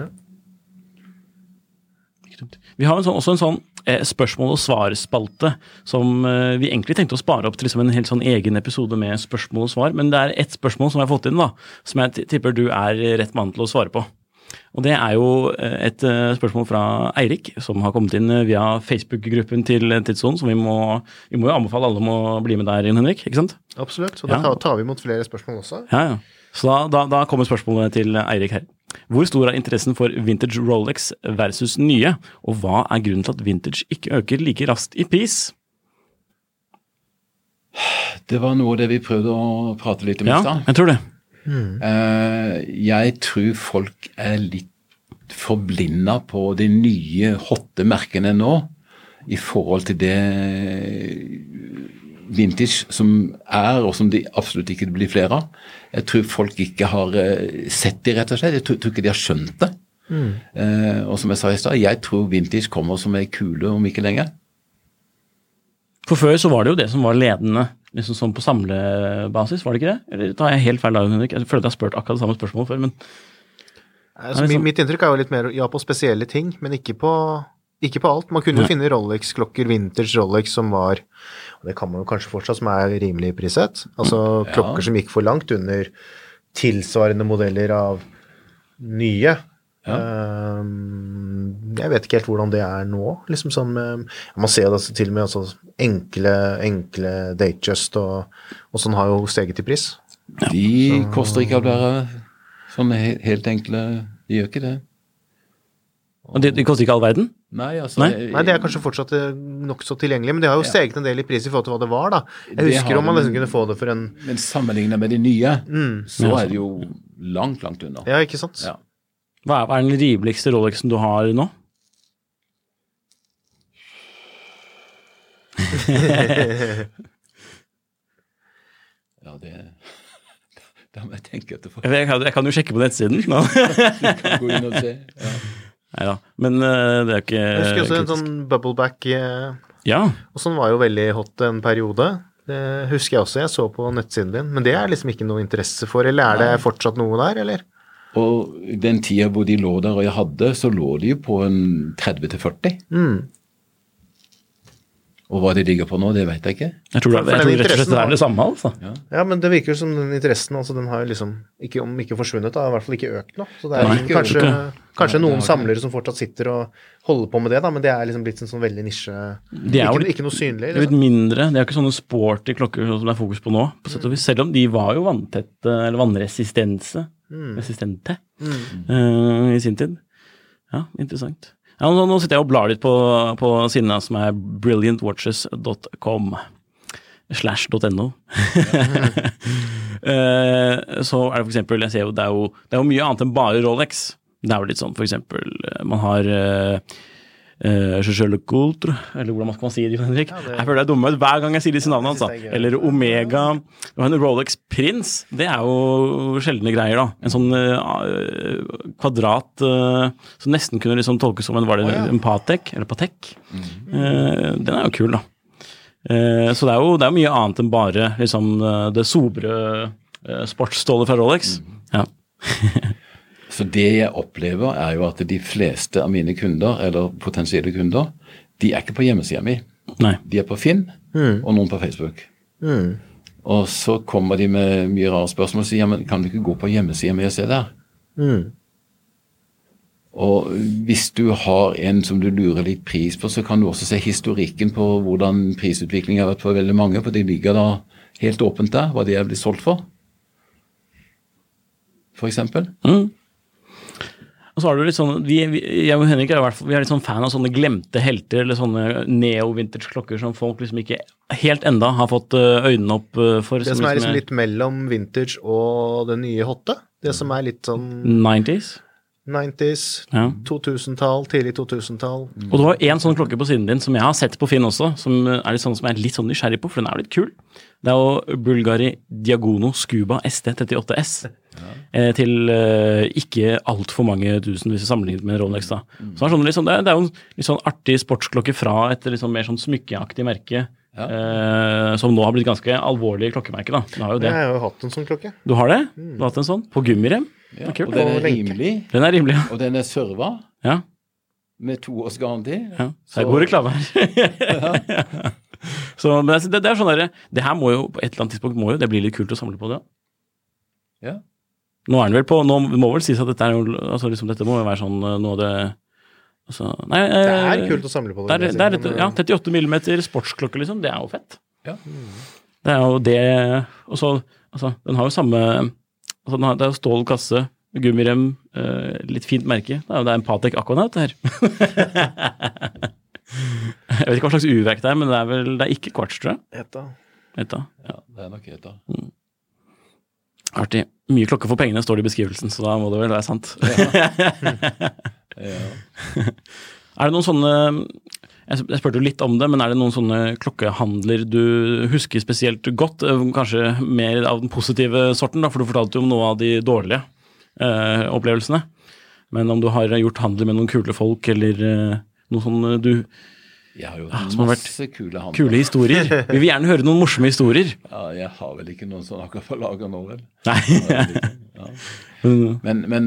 Speaker 5: Vi har også en sånn spørsmål- og svarspalte som vi egentlig tenkte å spare opp til liksom en helt sånn egen episode med spørsmål og svar, men det er et spørsmål som jeg har fått inn da, som jeg tipper du er rett mann til å svare på. Og det er jo et spørsmål fra Eirik, som har kommet inn via Facebook-gruppen til Tidssonen, så vi må jo anbefale alle om å bli med der, Henrik, ikke sant?
Speaker 7: Absolutt, så da tar vi mot flere spørsmål også.
Speaker 5: Ja. Så da kommer spørsmålet til Eirik her. Hvor stor er interessen for vintage Rolex versus nye, og hva er grunnen til at vintage ikke øker like raskt i pris?
Speaker 8: Det var noe det vi prøvde å prate litt om i stad.
Speaker 5: Ja, jeg tror det.
Speaker 8: Jeg tror folk er litt forblindet på de nye hotte merkene nå. i forhold til det vintage som og som de absolutt ikke blir flere av. Jeg tror folk ikke har sett det rett og slett. Jeg tror ikke de har skjønt det. Og som jeg sa i sted, jeg tror vintage kommer som en kule om ikke lenge.
Speaker 5: For før så var det jo det som var ledende, liksom sånn på samlebasis, var det ikke det? Eller tar jeg helt feil da, Henrik? Jeg føler at jeg har spurt akkurat det samme spørsmål før, men...
Speaker 7: Altså, mitt inntrykk jo litt mer, på spesielle ting, men ikke på alt. Man kunne jo finne Rolex-klokker, vintage Rolex som var, og det kan man jo kanskje fortsatt, som rimelig priset. Altså klokker som gikk for langt under tilsvarende modeller av nye. Jeg vet ikke helt hvordan det nå, liksom sånn med, man ser det til og med altså, enkle Datejust og sånn har jo steget i pris.
Speaker 8: De koster ikke å være sånne helt enkle, de gjør ikke det.
Speaker 5: Og de koster ikke all verden?
Speaker 8: Nei, altså...
Speaker 5: Nei,
Speaker 7: det kanskje fortsatt nok så tilgjengelig, men det har jo steget en del i pris i forhold til hva det var da. Jeg husker om man liksom kunne få det for en...
Speaker 8: Men sammenlignet med de nye, så det jo langt unna.
Speaker 7: Ja, ikke sant?
Speaker 8: Ja.
Speaker 5: Hva den rimeligste Rolexen du har nå?
Speaker 8: Ja, det... Da må jeg tenke etterfor.
Speaker 5: Jeg kan jo sjekke på nettsiden.
Speaker 8: Du kan gå inn og se, ja.
Speaker 5: Neida, men det ikke
Speaker 7: jeg husker også en sånn bubbleback og sånn var jo veldig hot en periode. Det husker jeg også, jeg så på nettsiden din, men det liksom ikke noe interesse for, eller det fortsatt noe der, eller?
Speaker 8: Og den tiden hvor de lå der og jeg hadde, så lå de jo på en 30-40. Og hva de ligger på nå, det vet jeg ikke. Jeg tror
Speaker 5: rett og slett det det samme, altså.
Speaker 7: Ja, men det virker som den interessen, altså den har jo liksom, om ikke forsvunnet, da, i hvert fall ikke økt nå. Så det kanskje noen samlere som fortsatt sitter og holder på med det, da, men det liksom blitt en sånn veldig nisje, ikke noe synlig.
Speaker 5: Det litt mindre, det ikke sånne sporty klokker som det fokus på nå, på sett og vis, selv om de var jo vanntette, eller vannresistente i sin tid. Ja, interessant. Ja, nå sitter jeg og blar litt på siden som brilliantwatches.com /.no. Så det for eksempel, jeg ser jo, det jo mye annet enn bare Rolex. Det jo litt sånn, for eksempel, man har Chauchet Le Coultre, eller hvordan man si det, Henrik. Jeg føler det dumme hver gang jeg sier disse navnene, altså. Eller Omega, og en Rolex Prince, det jo sjeldne greier da. En sånn kvadrat som nesten kunne liksom tolkes som en Patek, eller Patek. Den jo kul da. Så det jo mye annet enn bare liksom, det sobre sportsstålet fra Rolex. Ja.
Speaker 8: Så det jeg opplever jo at de fleste av mine kunder, eller potensielle kunder, de ikke på hjemmesiden min.
Speaker 5: Nei.
Speaker 8: De på Finn, og noen på Facebook. Og så kommer de med mye rare spørsmål og sier, ja, men kan du ikke gå på hjemmesiden min og se der? Og hvis du har en som du lurer litt pris på, så kan du også se historikken på hvordan prisutviklingen har vært for veldig mange, for de ligger da helt åpent der, hva de blitt solgt for eksempel.
Speaker 5: Og så har du litt sånn, jeg og Henrik vi litt sånn fan av sånne glemte helter, eller sånne neo-vintage-klokker som folk liksom ikke helt enda har fått øynene opp for.
Speaker 7: Det som liksom litt mellom vintage og den nye hotte, det som litt sånn
Speaker 5: 90s,
Speaker 7: 2000-tall, tidlig 2000-tall.
Speaker 5: Og det var en sånn klokke på siden din som jeg har sett på Finn også, som litt sånn som jeg litt sånn nysgjerrig på, for den jo litt kul. Det jo Bulgari Diagono Scuba ST38S til ikke alt for mange tusen hvis vi sammenlignet med Rolex da. Så sånn, liksom, det jo en litt sånn artig sportsklokke fra et liksom mer sånn smykkeaktig merke som nå har blitt ganske alvorlig klokkemerke da. Det jo det.
Speaker 7: Jeg har jo hatt en sånn klokke.
Speaker 5: Du har det? Du har hatt en sånn? På gummirem?
Speaker 8: Ja, og den rimelig.
Speaker 5: Den rimelig, ja.
Speaker 8: Og den serva.
Speaker 5: Ja.
Speaker 8: Med 2 års garanti.
Speaker 5: Ja, det god reklame her. Så, men det sånn der, det her må jo, på et eller annet tidspunkt må jo, det blir litt kult å samle på det.
Speaker 8: Ja.
Speaker 5: Nå den vel på, nå må vel sies at dette altså liksom, dette må jo være sånn noe av det, altså, nei,
Speaker 7: det kult å samle på det.
Speaker 5: Ja, 38 millimeter sportsklokke liksom, det jo fett.
Speaker 8: Ja.
Speaker 5: Det jo det, og så, altså, den har jo samme, altså, det jo stål kasse, gummirem, litt fint merke, det en Patek Aquanaut her. Jeg vet ikke hva slags urverk det men det ikke kvarts, tror jeg.
Speaker 7: Eta.
Speaker 8: Ja, det nok Eta.
Speaker 5: Artig. Mye klokke for pengene står det i beskrivelsen, så da må det vel være sant.
Speaker 8: Ja.
Speaker 5: Det noen sånne, Jeg spurte jo litt om det, men det noen sånne klokkehandler du husker spesielt godt? Kanskje mer av den positive sorten, da, for du fortalte jo om noe av de dårlige opplevelsene. Men om du har gjort handler med noen kule folk, eller noe sånn du...
Speaker 8: Jeg har jo
Speaker 5: som har vært
Speaker 8: masse kule
Speaker 5: kule historier. Vi vil gjerne høre noen morsomme historier.
Speaker 8: Ja, jeg har vel ikke noen sånn akkurat for lager nå, vel?
Speaker 5: Nei.
Speaker 8: Men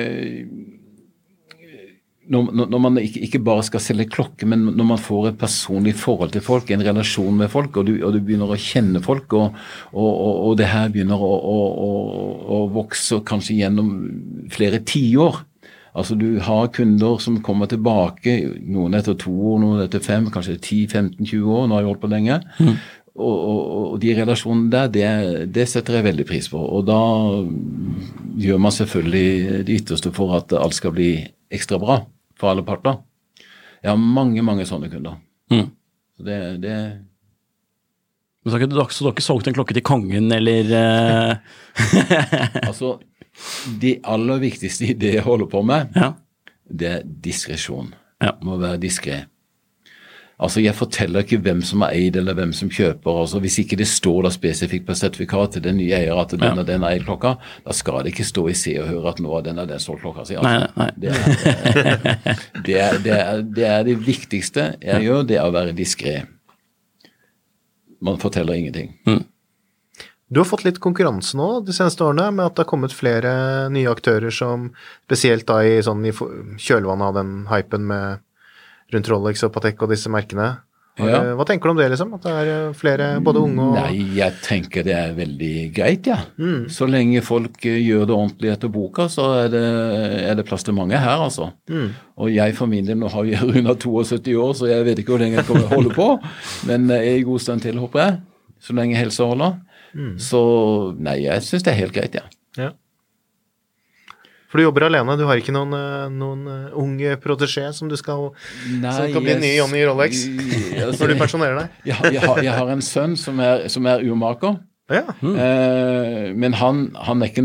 Speaker 8: når man ikke bare skal selge klokke, men når man får et personlig forhold til folk, en relasjon med folk, og du begynner å kjenne folk, og det her begynner å vokse kanskje gjennom flere 10 år. Altså du har kunder som kommer tilbake, noen etter 2 år, noen etter 5, kanskje 10, 15, 20 år, nå har jeg holdt på lenge. Og de relasjonene der, det setter jeg veldig pris på. Og da gjør man selvfølgelig det ytterste for at alt skal bli ekstra bra for alle parter. Jeg har mange sånne kunder. Så det...
Speaker 5: Så du har ikke solgt en klokke til kongen, eller...
Speaker 8: Altså... Det aller viktigste i det jeg holder på med, det diskresjon. Må være diskret. Altså, jeg forteller ikke hvem som har eid eller hvem som kjøper. Altså, hvis ikke det står da spesifikt på sertifikat til den nye eier at den og den eier klokka, da skal det ikke stå i Se og Hør at nå den og den står klokka si. Altså,
Speaker 5: nei.
Speaker 8: Det er det viktigste jeg gjør, det å være diskret. Man forteller ingenting.
Speaker 7: Du har fått litt konkurranse nå de seneste årene med at det har kommet flere nye aktører som spesielt da i kjølvannet av den hypen med rundt Rolex og Patek og disse merkene. Hva tenker du om det liksom? At det flere både unge og...
Speaker 8: Nei, jeg tenker det veldig greit, ja. Så lenge folk gjør det ordentlig etter boka, så er det plass til mange her, altså. Og jeg for min del, nå har jeg rundt 72 år, så jeg vet ikke hvor lenge jeg kommer holde på, men jeg er i god stand til, håper jeg, så lenge helsa holder. Så nei, jeg synes det er helt greit, ja. For du jobber alene, du har ikke noen unge protégé som du skal bli ny Johnny Rolex når du pensjonerer deg? Jeg har en sønn som er urmaker, men han er ikke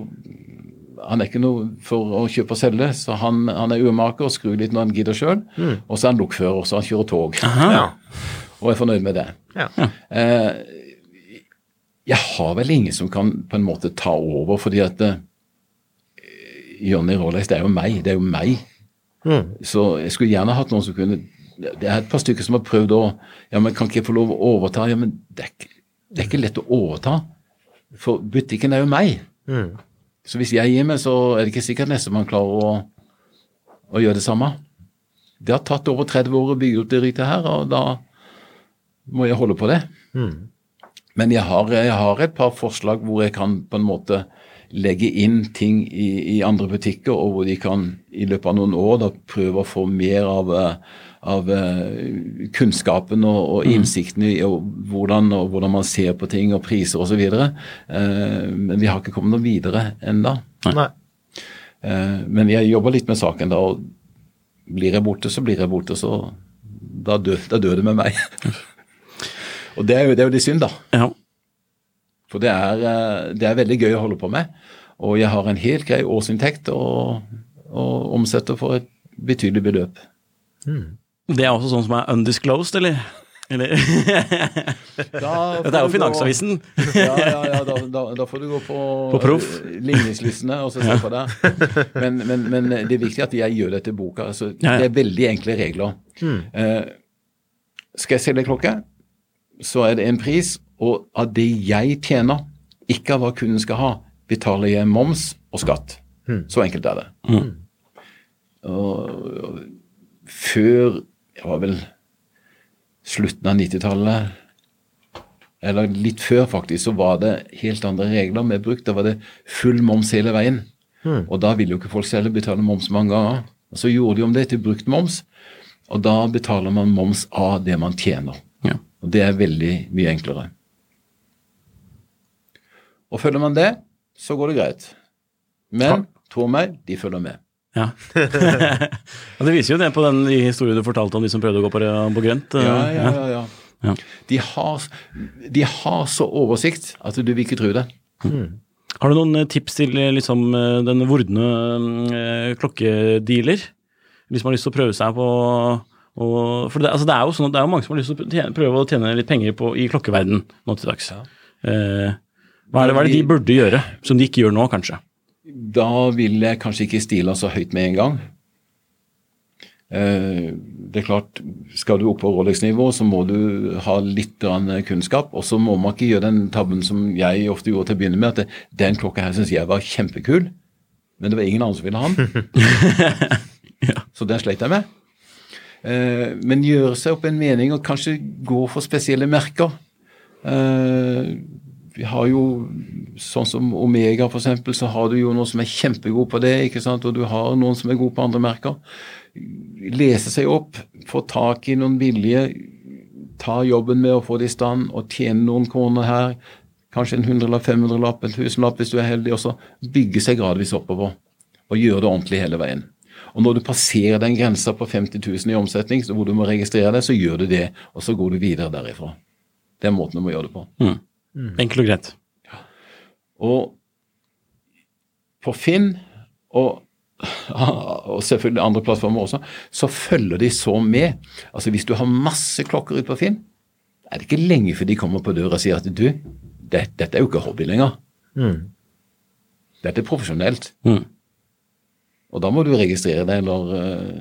Speaker 8: noe for å kjøpe og selge, så han er urmaker og skrur litt når han gidder selv, og så er han lokfører, så han kjører tog. Og er fornøyd med det. Jeg har vel ingen som kan på en måte ta over, fordi at Johnny Rolex, det er jo meg. Så jeg skulle gjerne hatt noen som kunne, det er et par stykker som har prøvd å, men kan ikke jeg få lov å overta? Men det er ikke lett å overta, for butikken er jo meg. Så hvis jeg gir meg, så er det ikke sikkert neste man klarer å gjøre det samme. Det har tatt over 30 år å bygge opp det riktige her, og da må jeg holde på det. Men jeg har et par forslag hvor jeg kan på en måte legge inn ting i andre butikker, og hvor de kan i løpet av noen år da prøve å få mer av kunnskapen og innsikten i hvordan man ser på ting og priser og så videre. Men vi har ikke kommet noe videre enda.
Speaker 7: Nei.
Speaker 8: Men jeg jobber litt med saken da, og blir jeg borte, så blir jeg borte, så da dør det med meg. Og det er jo litt synd da.
Speaker 5: Ja.
Speaker 8: For det er veldig gøy å holde på med. Og jeg har en helt grei årsinntekt og omsetter for et betydelig beløp.
Speaker 5: Det er også sånn som er undisclosed, eller? Det er jo Finansavisen.
Speaker 8: Da får du gå på
Speaker 5: proff.
Speaker 8: Ligningslistene og så se på det. Men det er viktig at jeg gjør det til boka. Altså, det er veldig enkle regler. Skal jeg selge klokke, så er det en pris, og av det jeg tjener, ikke av hva kunden skal ha, betaler jeg moms og skatt. Så enkelt er det. Og før, jeg var vel slutten av 90-tallet, eller litt før faktisk, så var det helt andre regler med bruk. Da var det full moms hele veien. Og da ville jo ikke folk selv betale moms mange ganger. Og så gjorde de om det til brukt moms, og da betaler man moms av det man tjener. Og det er veldig mye enklere. Og følger man det, så går det greit. Men, tro meg, de følger med.
Speaker 5: Ja. Og det viser jo det på den historien du fortalte om de som prøvde å gå på grønt.
Speaker 8: Ja. De har så oversikt at du vil ikke tro det.
Speaker 5: Har du noen tips til liksom, den vordende klokkedealer? Hvis man har lyst til å prøve seg på For det er jo sånn at det er jo mange som har lyst til å prøve å tjene litt penger i klokkeverden nå til dags. Hva er det de burde gjøre, som de ikke gjør nå, kanskje?
Speaker 8: Da vil jeg kanskje ikke stile så høyt med en gang. Det klart, skal du opp på Rolex-nivå, så må du ha litt kunnskap, og så må man ikke gjøre den tabben som jeg ofte gjorde til å begynne med, at den klokka her synes jeg var kjempekul, men det var ingen annen som ville ha den. Så den sleit jeg med. Men gjøre seg opp en mening og kanskje gå for spesielle merker. Vi har jo, sånn som Omega for eksempel, så har du jo noen som kjempegod på det, ikke sant? Og du har noen som god på andre merker. Lese seg opp, få tak i noen billige, ta jobben med å få det i stand og tjene noen kroner her, kanskje en 100-lapp, 500-lapp, en 1000-lapp hvis du heldig, og så bygge seg gradvis oppover og gjøre det ordentlig hele veien. Og når du passerer den grensen på 50 000 i omsetning, hvor du må registrere det, så gjør du det, og så går du videre derifra. Det måten du må gjøre det på.
Speaker 5: Enkelt og greit.
Speaker 8: Og på Finn, og selvfølgelig andre plattformer også, så følger de så med. Altså hvis du har masse klokker ut på Finn, er det ikke lenge før de kommer på døra og sier at du, dette jo ikke hobby lenger. Dette profesjonelt. Og da må du registrere det, eller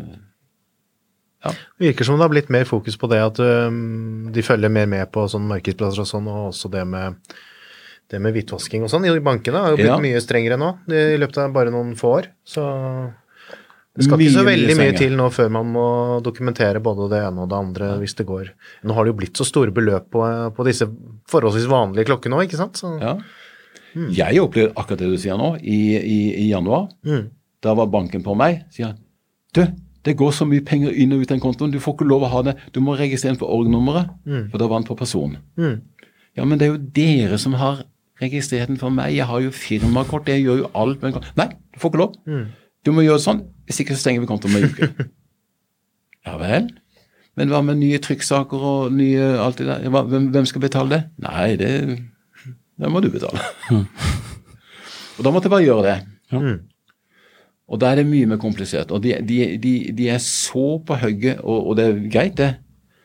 Speaker 7: Det virker som det har blitt mer fokus på det at de følger mer med på sånne markedsplasser og sånn, og også det med hvitvasking og sånn. I bankene har jo blitt mye strengere nå, i løpet av bare noen få år. Så det skal ikke så veldig mye til nå før man må dokumentere både det ene og det andre hvis det går. Nå har det jo blitt så store beløp på disse forholdsvis vanlige klokkene nå, ikke sant? Så.
Speaker 8: Jeg opplevde akkurat det du sier nå, i januar. Da var banken på meg, sier han, det går så mye penger inn og ut den kontoen, du får ikke lov å ha det, du må registrere den på org-nummeret, for da var den på person. Ja, men det er jo dere som har registrert den for meg, jeg har jo firmakort, jeg gjør jo alt med en kont. Nei, du får ikke lov. Du må gjøre sånn, hvis ikke så stenger vi kontoen med uke. Ja vel, men hva med nye trykksaker og nye alt det der, hvem skal betale det? Nei, det må du betale. Og da måtte jeg bare gjøre det. Og da er det mye mer komplisert, og de er så på høyget, og det er greit det,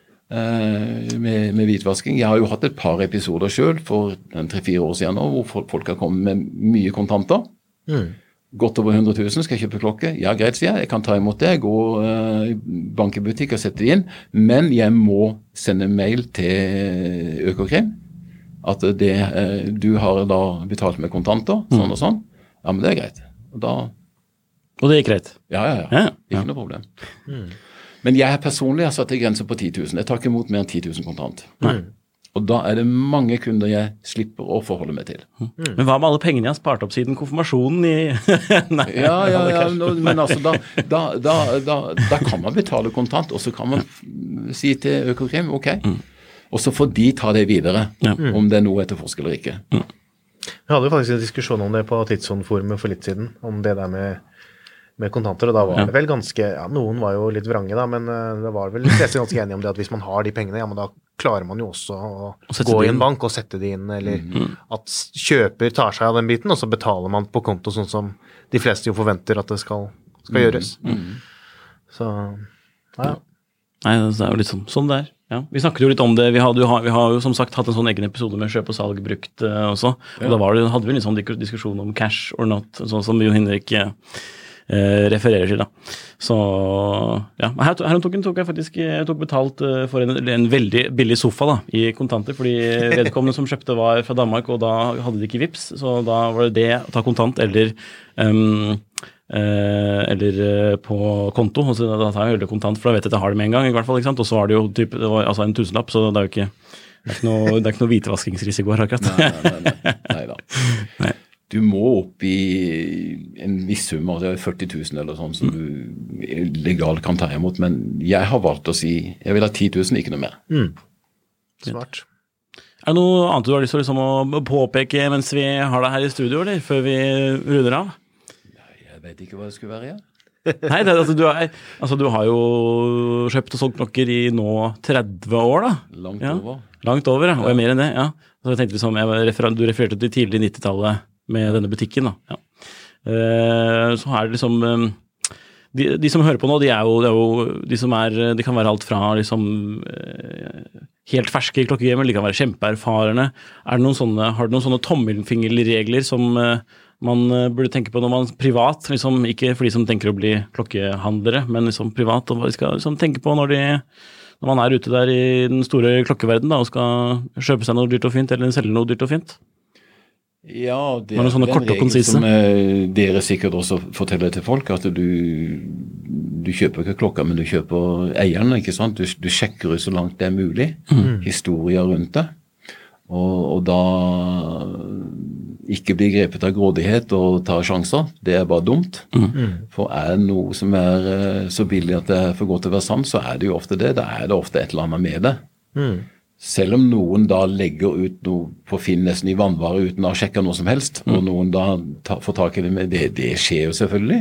Speaker 8: med hvitvasking. Jeg har jo hatt et par episoder selv for 3-4 år siden nå, hvor folk har kommet med mye kontanter. Godt over 100 000 skal jeg kjøpe klokke. Ja, greit, sier jeg kan ta imot det, gå i bankebutikk og sette det inn, men jeg må sende mail til Økokrim, at du har da betalt med kontanter, sånn og sånn. Ja, men det er greit.
Speaker 5: Og det gikk greit?
Speaker 8: Ja. Ikke noe problem. Men jeg personlig har satt en grense på 10 000. Jeg tar ikke imot mer enn 10 000 kontant. Og da er det mange kunder jeg slipper å forholde meg til.
Speaker 5: Men hva med alle pengene jeg har spart opp siden konfirmasjonen i... Nei,
Speaker 8: men altså da kan man betale kontant, og så kan man si til Økokrim, ok, og så får de ta det videre, om det er noe etterforsk eller ikke.
Speaker 7: Vi hadde jo faktisk en diskusjon om det på Tidssoneforumet for litt siden, om det der med kontanter, og da var det vel ganske, noen var jo litt vrange da, men det var vel de fleste ganske enige om det, at hvis man har de pengene, men da klarer man jo også å gå i en bank og sette det inn, eller at kjøper tar seg av den biten, og så betaler man på konto sånn som de fleste jo forventer at det skal gjøres. Så,
Speaker 5: Nei, det er jo litt sånn det er. Ja. Vi snakket jo litt om det, vi har jo som sagt hatt en sånn egen episode med kjøp og salg brukt også, og da hadde vi en sånn diskusjon om cash or not, sånn som Jon Henrik refererer til da. Så ja, her tok jeg betalt for en veldig billig sofa da, i kontanter, fordi vedkommende som kjøpte var fra Danmark, og da hadde de ikke Vips, så da var det å ta kontant eller på konto, og så da tar jeg heller kontant, for da vet jeg at jeg har det med en gang i hvert fall, ikke sant? Og så var det jo det var altså en 1000-lapp, så det er jo ikke det er ikke noe hvitvaskingsrisiko her akkurat.
Speaker 8: Nei da. Nei. Du må opp i en viss sum, altså 40 000 eller sånn, som du legalt kan ta imot, men jeg har valgt å si, jeg vil ha 10 000, ikke noe mer.
Speaker 7: Smart.
Speaker 5: Er det noe annet du har lyst til liksom å påpeke mens vi har deg her i studio, eller før vi runder av?
Speaker 8: Nei, jeg vet ikke hva det skulle være igjen.
Speaker 5: Nei, du har jo kjøpt og solgt klokker i nå 30 år da. Langt over, ja, og mer enn det, ja. Så jeg tenkte liksom, du refererte til tidlig 90-tallet med denne butikken da, ja. Så er det liksom, de som hører på nå, det er jo de som de kan være alt fra liksom helt ferske klokkegamer, de kan være kjempeerfarne. Har du noen sånne tommelfingerregler som man burde tenke på når man privat, liksom, ikke for de som tenker å bli klokkehandlere, men liksom privat, og hva de skal liksom tenke på når man ute der i den store klokkeverden da, og skal kjøpe seg noe dyrt og fint, eller selge noe dyrt og fint?
Speaker 8: Ja, det
Speaker 5: er den regel som
Speaker 8: dere sikkert også forteller til folk, at du kjøper ikke klokka, men du kjøper eieren, ikke sant? Du sjekker ut så langt det er mulig, historier rundt det, og da ikke bli grepet av grådighet og ta sjanser, det er bare dumt. For det noe som så billig at det for godt til å være sant, så det jo ofte det. Da det ofte et eller annet med det. Selv om noen da legger ut noe på Finn nesten i vannvare uten å sjekke noe som helst, og noen da får tak i det, det skjer jo selvfølgelig.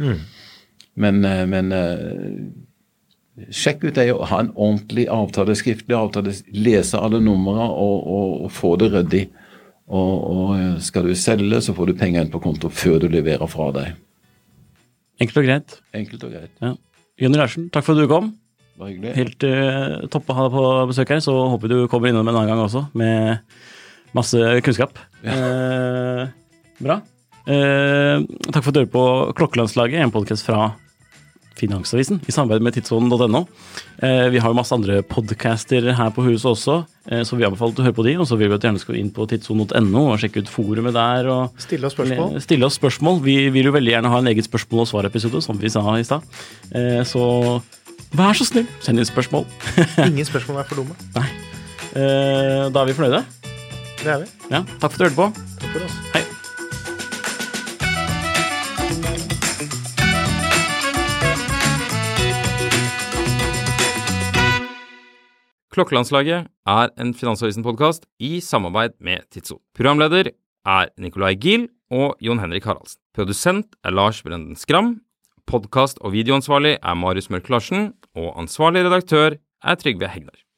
Speaker 8: Men sjekk ut det og ha en ordentlig avtale, skriftlig avtale, lese alle numre og få det ryddig. Og skal du selge, så får du penger inn på konto før du leverer fra deg.
Speaker 5: Enkelt og greit.
Speaker 8: Enkelt og greit.
Speaker 5: Ja. Jonny Larsen, takk for at du kom.
Speaker 8: Det var hyggelig.
Speaker 5: Helt topp å ha deg på besøk her, så håper du kommer innom en annen gang også, med masse kunnskap. Ja. Bra. Takk for at du hører på Klokkelandslaget, en podcast fra Finansavisen i samarbeid med tidssonen.no. Vi har jo masse andre podcaster her på huset også, så vi anbefaler å høre på de, og så vil vi at gjerne skal inn på tidssonen.no og sjekke ut forumet der. Og
Speaker 7: stille oss spørsmål.
Speaker 5: Vi vil jo veldig gjerne ha en egen spørsmål- og svar-episode, som vi sa i sted. Så vær så snill, send inn spørsmål.
Speaker 7: Ingen spørsmål for dumme.
Speaker 5: Nei. Da vi fornøyde.
Speaker 7: Det vi.
Speaker 5: Ja, takk for at du hørte på.
Speaker 7: Takk for oss.
Speaker 5: Hei.
Speaker 10: Klokkelandslaget en Finansavisen-podcast i samarbeid med Tidso. Programleder Nikolai Giel og Jon Henrik Haraldsen. Produsent Lars Brenden Skram. Podcast- og videoansvarlig Marius Mørk Larsen. Og ansvarlig redaktør Trygve Hegnar.